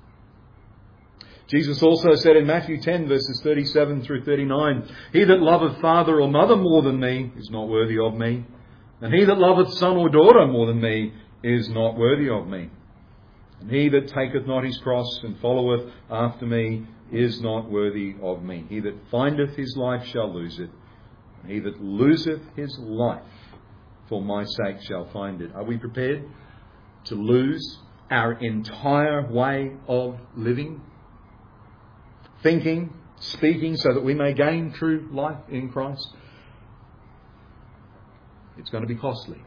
Jesus also said in Matthew 10, verses 37 through 39, "He that loveth father or mother more than me is not worthy of me. And he that loveth son or daughter more than me is not worthy of me. And he that taketh not his cross and followeth after me is not worthy of me. He that findeth his life shall lose it. And he that loseth his life for my sake shall find it." Are we prepared to lose our entire way of living, thinking, speaking, so that we may gain true life in Christ? It's going to be costly.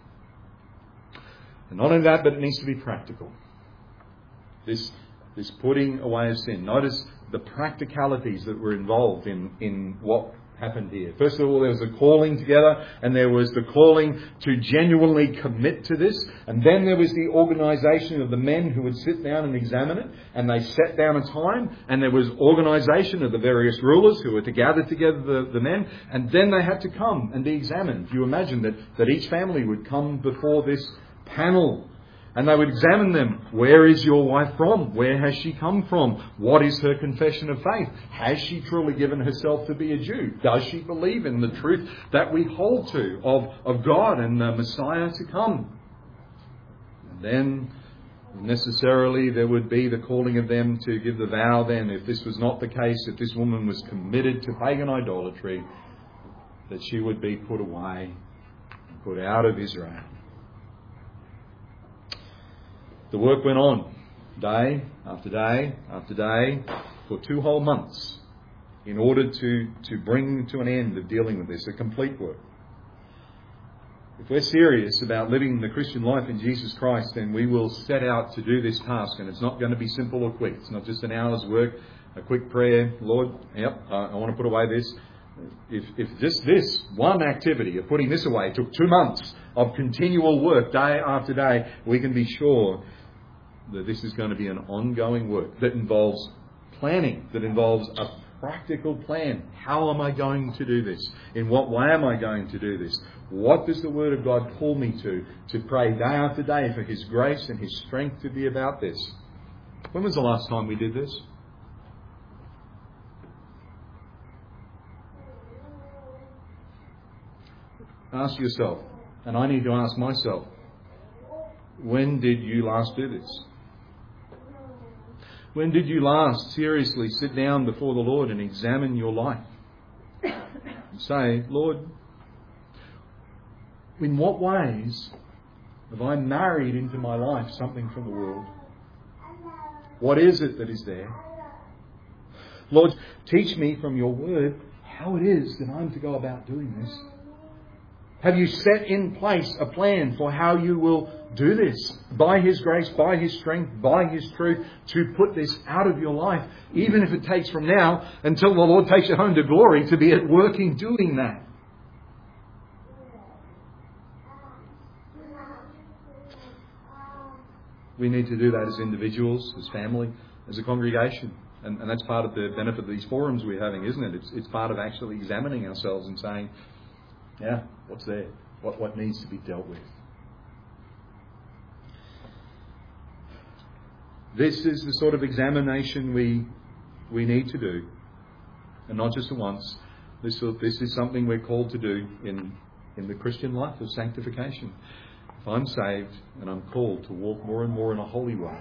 And not only that, but it needs to be practical. This putting away of sin. Notice the practicalities that were involved in what happened here. First of all, there was a calling together, and there was the calling to genuinely commit to this. And then there was the organisation of the men who would sit down and examine it, and they set down a time, and there was organisation of the various rulers who were to gather together the men, and then they had to come and be examined. You imagine that each family would come before this panel, and they would examine them. Where is your wife from? Where has she come from? What is her confession of faith? Has she truly given herself to be a Jew? Does she believe in the truth that we hold to of God and the Messiah to come? And then necessarily there would be the calling of them to give the vow then, if this was not the case, if this woman was committed to pagan idolatry, that she would be put away, put out of Israel. The work went on day after day after day for 2 whole months in order to bring to an end of dealing with this, a complete work. If we're serious about living the Christian life in Jesus Christ, then we will set out to do this task, and it's not going to be simple or quick. It's not just an hour's work, a quick prayer, Lord, I want to put away this. If just this one activity of putting this away took 2 months of continual work day after day, we can be sure that this is going to be an ongoing work that involves planning, that involves a practical plan. How am I going to do this? In what way am I going to do this? What does the Word of God call me to pray day after day for His grace and His strength to be about this? When was the last time we did this? Ask yourself, and I need to ask myself, when did you last do this? When did you last seriously sit down before the Lord and examine your life? And say, Lord, in what ways have I married into my life something from the world? What is it that is there? Lord, teach me from your word how it is that I'm to go about doing this. Have you set in place a plan for how you will do this? By His grace, by His strength, by His truth, to put this out of your life, even if it takes from now until the Lord takes you home to glory, to be at work in doing that. We need to do that as individuals, as family, as a congregation. And that's part of the benefit of these forums we're having, isn't it? It's part of actually examining ourselves and saying, yeah, what's there? What needs to be dealt with? This is the sort of examination we need to do. And not just once. This is something we're called to do in the Christian life of sanctification. If I'm saved and I'm called to walk more and more in a holy way.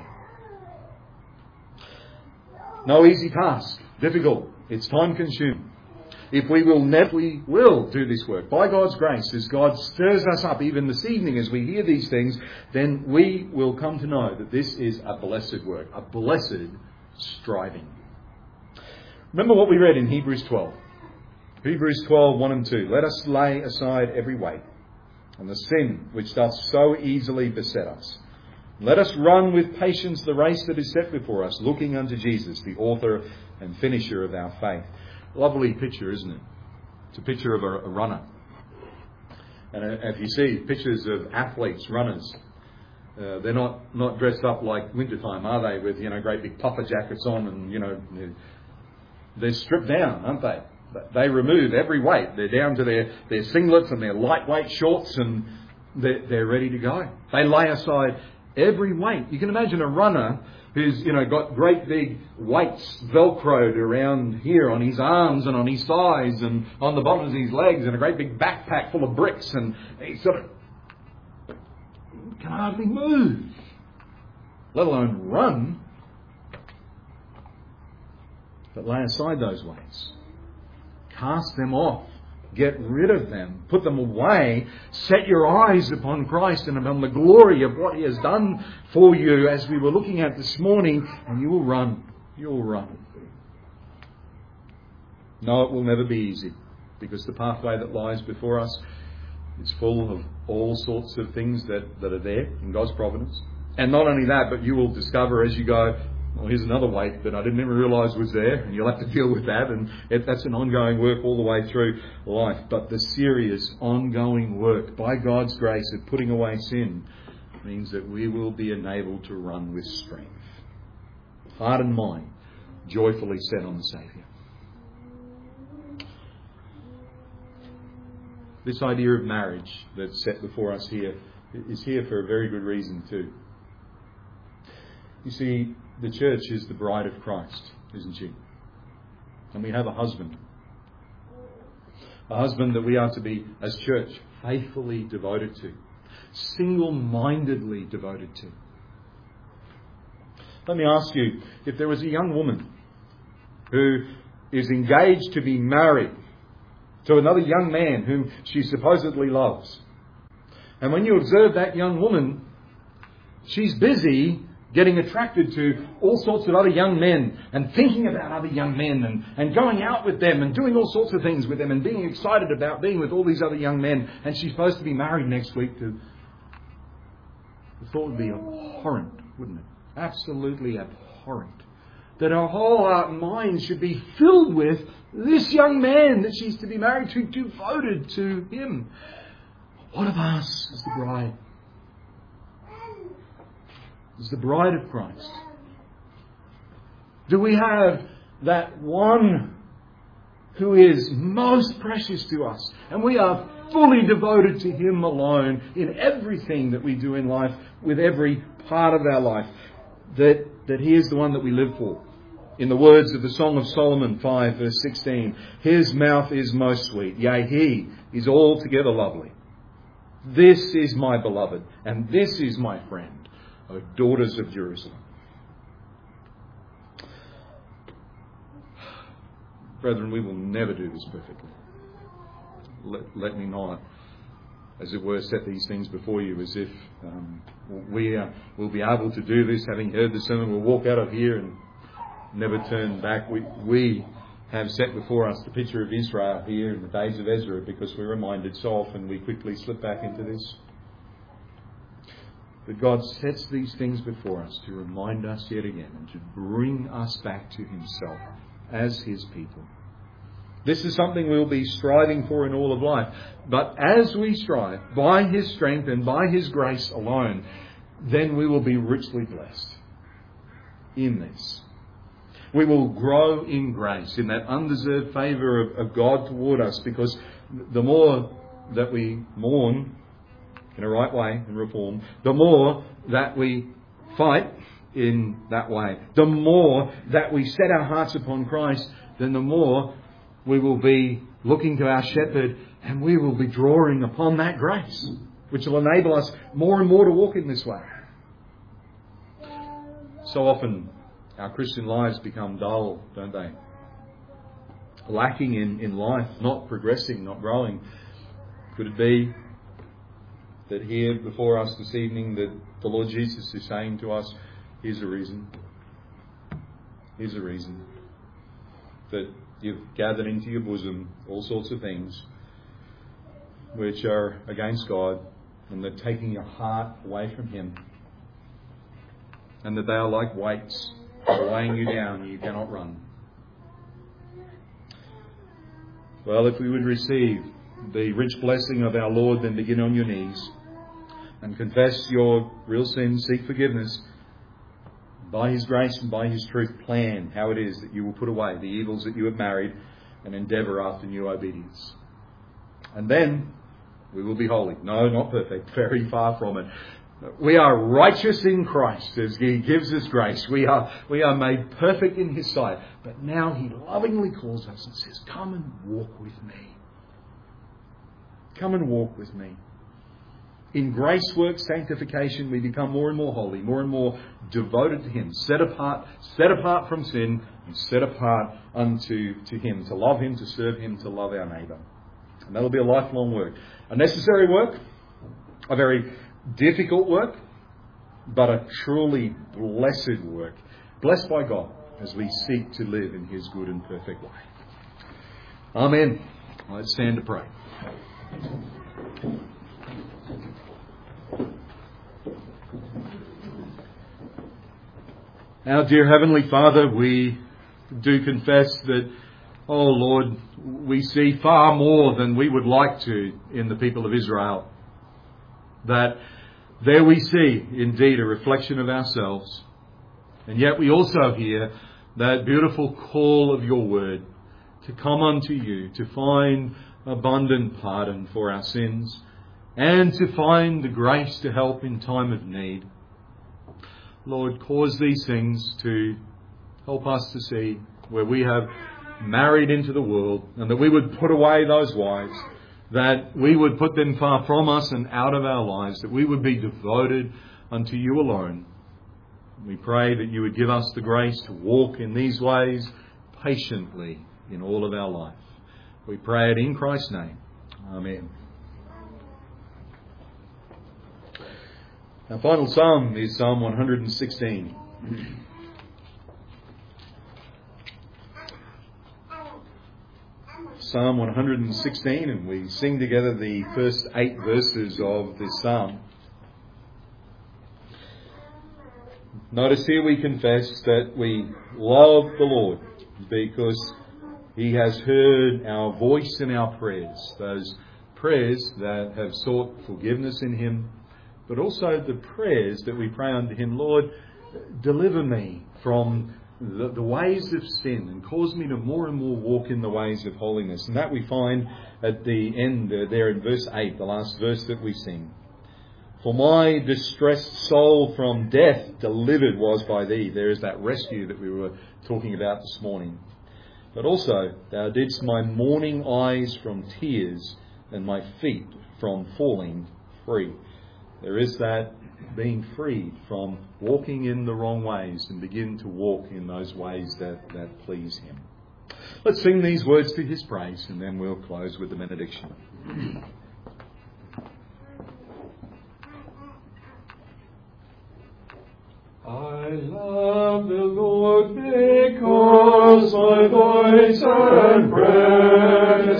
No easy task. Difficult. It's time consuming. If we will do this work by God's grace, as God stirs us up even this evening as we hear these things, then we will come to know that this is a blessed work, a blessed striving. Remember what we read in Hebrews 12. Hebrews 12, 1 and 2. Let us lay aside every weight and the sin which doth so easily beset us. Let us run with patience the race that is set before us, looking unto Jesus, the author and finisher of our faith. Lovely picture, isn't it? It's a picture of a runner. And if you see pictures of athletes, runners, they're not dressed up like wintertime, are they? With, great big puffer jackets on and, they're stripped down, aren't they? They remove every weight. They're down to their singlets and their lightweight shorts, and they're ready to go. They lay aside every weight. You can imagine a runner who's, got great big weights velcroed around here on his arms and on his thighs and on the bottom of his legs, and a great big backpack full of bricks, and he sort of can hardly move, let alone run. But lay aside those weights. Cast them off. Get rid of them. Put them away. Set your eyes upon Christ and upon the glory of what He has done for you, as we were looking at this morning, and you will run. You will run. No, it will never be easy, because the pathway that lies before us is full of all sorts of things that are there in God's providence. And not only that, but you will discover as you go, well, here's another weight that I didn't even realise was there, and you'll have to deal with that, and that's an ongoing work all the way through life. But the serious, ongoing work, by God's grace, of putting away sin means that we will be enabled to run with strength. Heart and mind joyfully set on the Saviour. This idea of marriage that's set before us here is here for a very good reason too. You see, the church is the bride of Christ, isn't she? And we have a husband. A husband that we are to be, as church, faithfully devoted to. Single-mindedly devoted to. Let me ask you, if there was a young woman who is engaged to be married to another young man whom she supposedly loves, and when you observe that young woman, she's busy getting attracted to all sorts of other young men and thinking about other young men and going out with them and doing all sorts of things with them and being excited about being with all these other young men, and she's supposed to be married next week to... The thought would be abhorrent, wouldn't it? Absolutely abhorrent. That her whole heart and mind should be filled with this young man that she's to be married to, devoted to him. What of us as the bride? As the bride of Christ? Do we have that one who is most precious to us, and we are fully devoted to Him alone in everything that we do in life, with every part of our life, that He is the one that we live for? In the words of the Song of Solomon 5 verse 16, His mouth is most sweet, yea, He is altogether lovely. This is my beloved, and this is my friend, O daughters of Jerusalem. Brethren, we will never do this perfectly. Let me not, as it were, set these things before you as if we'll be able to do this, having heard the sermon. We'll walk out of here and never turn back. We have set before us the picture of Israel here in the days of Ezra, because we're reminded so often we quickly slip back into this. But God sets these things before us to remind us yet again and to bring us back to Himself as His people. This is something we'll be striving for in all of life. But as we strive, by His strength and by His grace alone, then we will be richly blessed in this. We will grow in grace, in that undeserved favour of God toward us, because the more that we mourn in a right way and reform, the more that we fight in that way, the more that we set our hearts upon Christ, then the more we will be looking to our shepherd, and we will be drawing upon that grace, which will enable us more and more to walk in this way. So often our Christian lives become dull, don't they? Lacking in life, not progressing, not growing. Could it be that here before us this evening that the Lord Jesus is saying to us, here's a reason. Here's a reason. That you've gathered into your bosom all sorts of things which are against God, and they're taking your heart away from Him. And that they are like weights weighing you down, and you cannot run. Well, if we would receive the rich blessing of our Lord, then begin on your knees and confess your real sins, seek forgiveness. By His grace and by His truth, plan how it is that you will put away the evils that you have married and endeavour after new obedience. And then We will be holy. No, not perfect. Very far from it. We are righteous in Christ as He gives us grace. We are made perfect in His sight. But now He lovingly calls us and says, come and walk with me. Come and walk with me. In grace work sanctification, we become more and more holy, more and more devoted to Him, set apart from sin, and set apart unto Him, to love Him, to serve Him, to love our neighbour. And that'll be a lifelong work. A necessary work, a very difficult work, but a truly blessed work. Blessed by God as we seek to live in His good and perfect way. Amen. Let's stand to pray. Our dear Heavenly Father, we do confess that, oh Lord, we see far more than we would like to in the people of Israel. That there we see indeed a reflection of ourselves. And yet we also hear that beautiful call of your word to come unto you, to find abundant pardon for our sins, and to find the grace to help in time of need. Lord, cause these things to help us to see where we have married into the world, and that we would put away those wives, that we would put them far from us and out of our lives, that we would be devoted unto you alone. We pray that you would give us the grace to walk in these ways patiently in all of our life. We pray it in Christ's name. Amen. Our final psalm is Psalm 116. Psalm 116, and we sing together the first 8 verses of this psalm. Notice here we confess that we love the Lord because He has heard our voice and our prayers, those prayers that have sought forgiveness in Him, but also the prayers that we pray unto Him, Lord, deliver me from the ways of sin and cause me to more and more walk in the ways of holiness. And that we find at the end there in verse 8, the last verse that we sing. For my distressed soul from death delivered was by thee. There is that rescue that we were talking about this morning. But also, thou didst my morning eyes from tears and my feet from falling free. There is that being freed from walking in the wrong ways and begin to walk in those ways that please Him. Let's sing these words to His praise, and then we'll close with the benediction. I love the Lord because my voice and prayer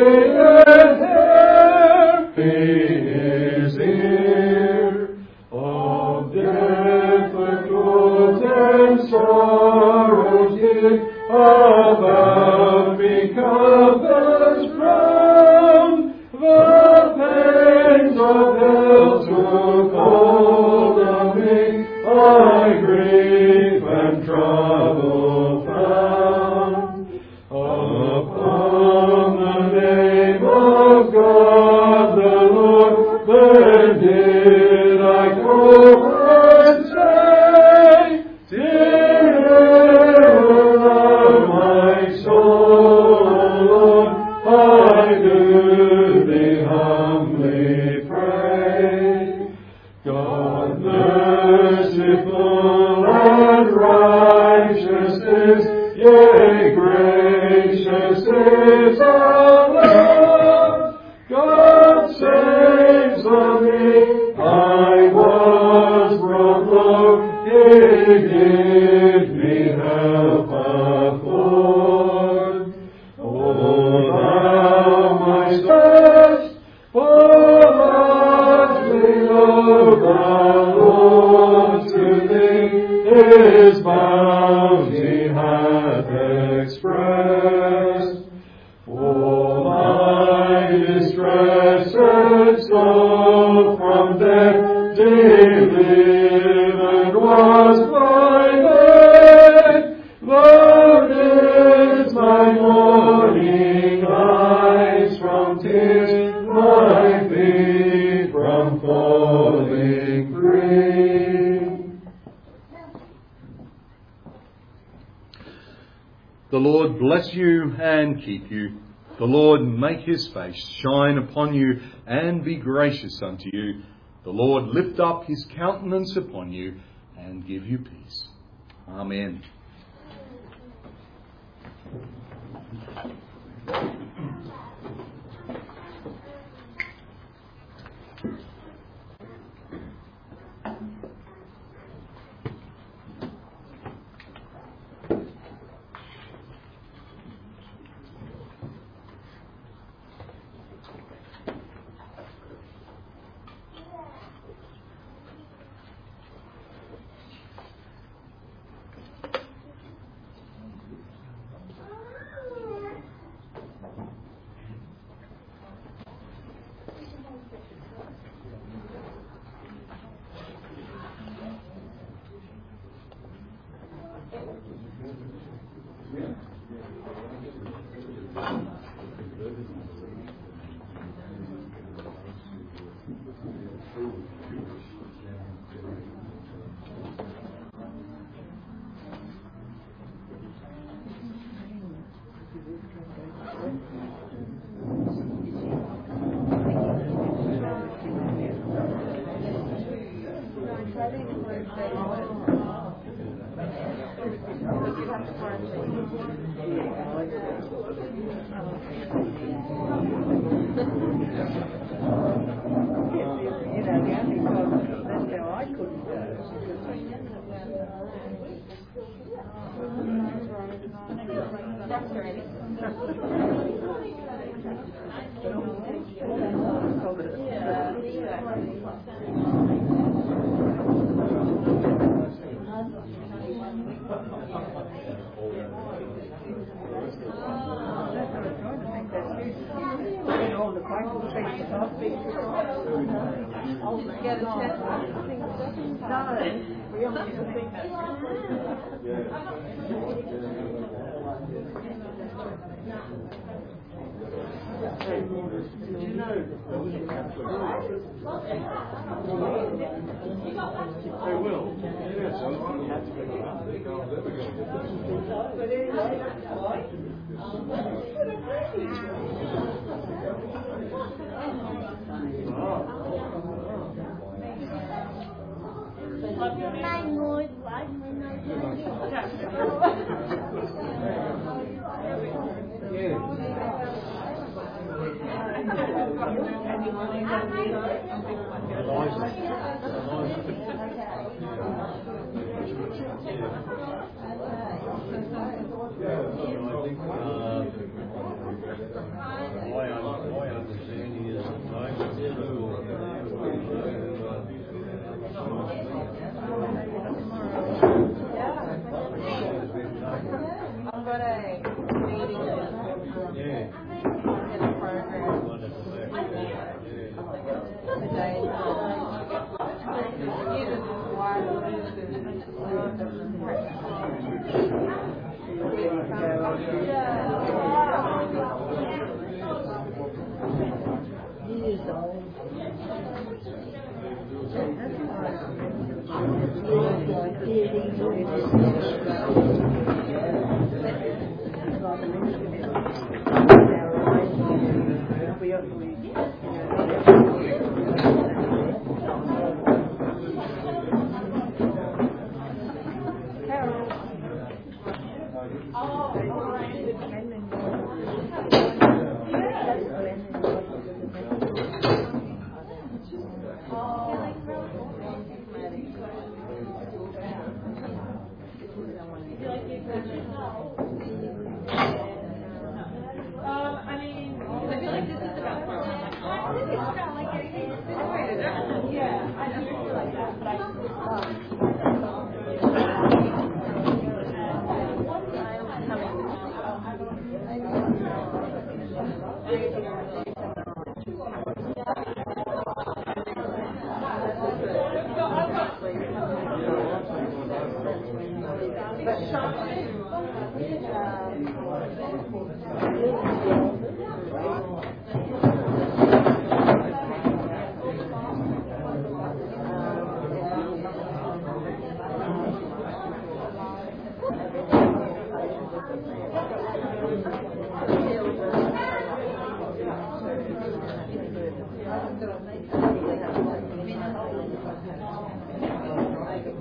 is ear. Of death the good and sorrow did about me compass round. The pains of hell took hold of me. I grief and trouble found. Upon the name of God the Lord, then did I call and say, deliver my soul, Lord, I do thee humbly pray. God merciful and righteous is, yea, gracious is our love. God saves of me, I was brought low, He did me help afford. O thou my spouse, for largely love the Lord to thee His bounty hath expressed. For my distressed soul from death delivered was by name. Thou didst my morning eyes from tears, my The Lord bless you and keep you. The Lord make his face shine upon you and be gracious unto you. The Lord lift up his countenance upon you and give you peace. Amen.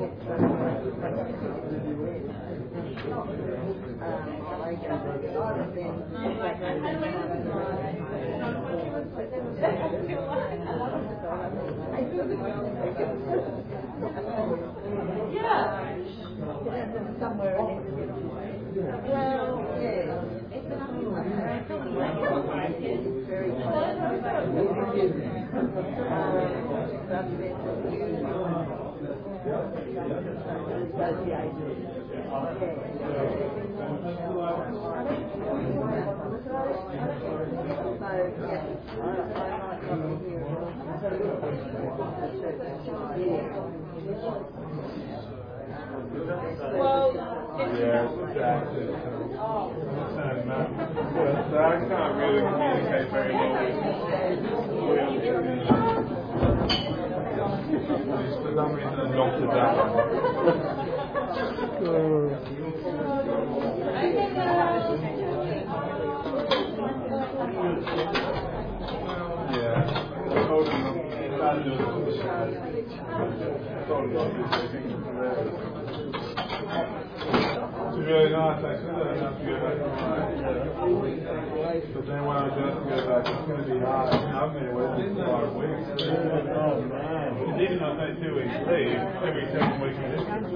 Somewhere in it. Well, yeah. Very Well, yes, exactly. So I can't really communicate very well with for some reason I knocked it down. Yeah. It's really nice actually, I don't have to go back tomorrow. But then when I do have to go back, it's going to be hard. I've been away for 5 weeks. Oh man. Because even though I take 2 weeks leave, every second week in this that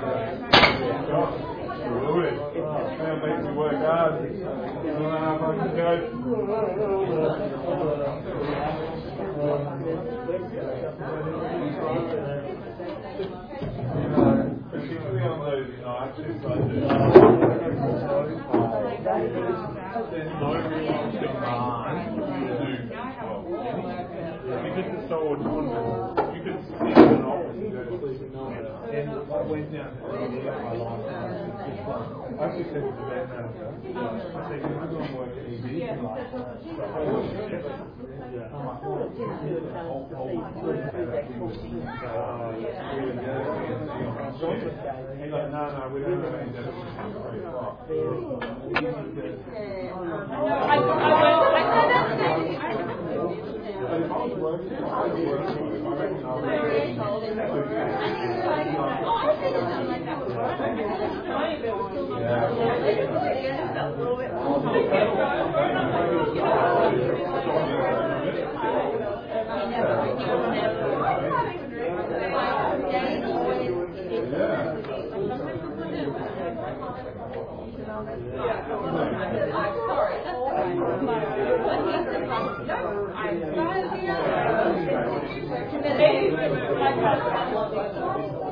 makes me work hard. I don't know how far I can go. Particularly on those night shifts I do. There's no real demand to do well. Because it's so autonomous, you could sit in an office and go to sleep at night. And I went down to India my last time. I actually said to the band manager, I said, can I go and work at ED tonight? I'm like, oh, he's like, no, we don't have any debt. Sorry.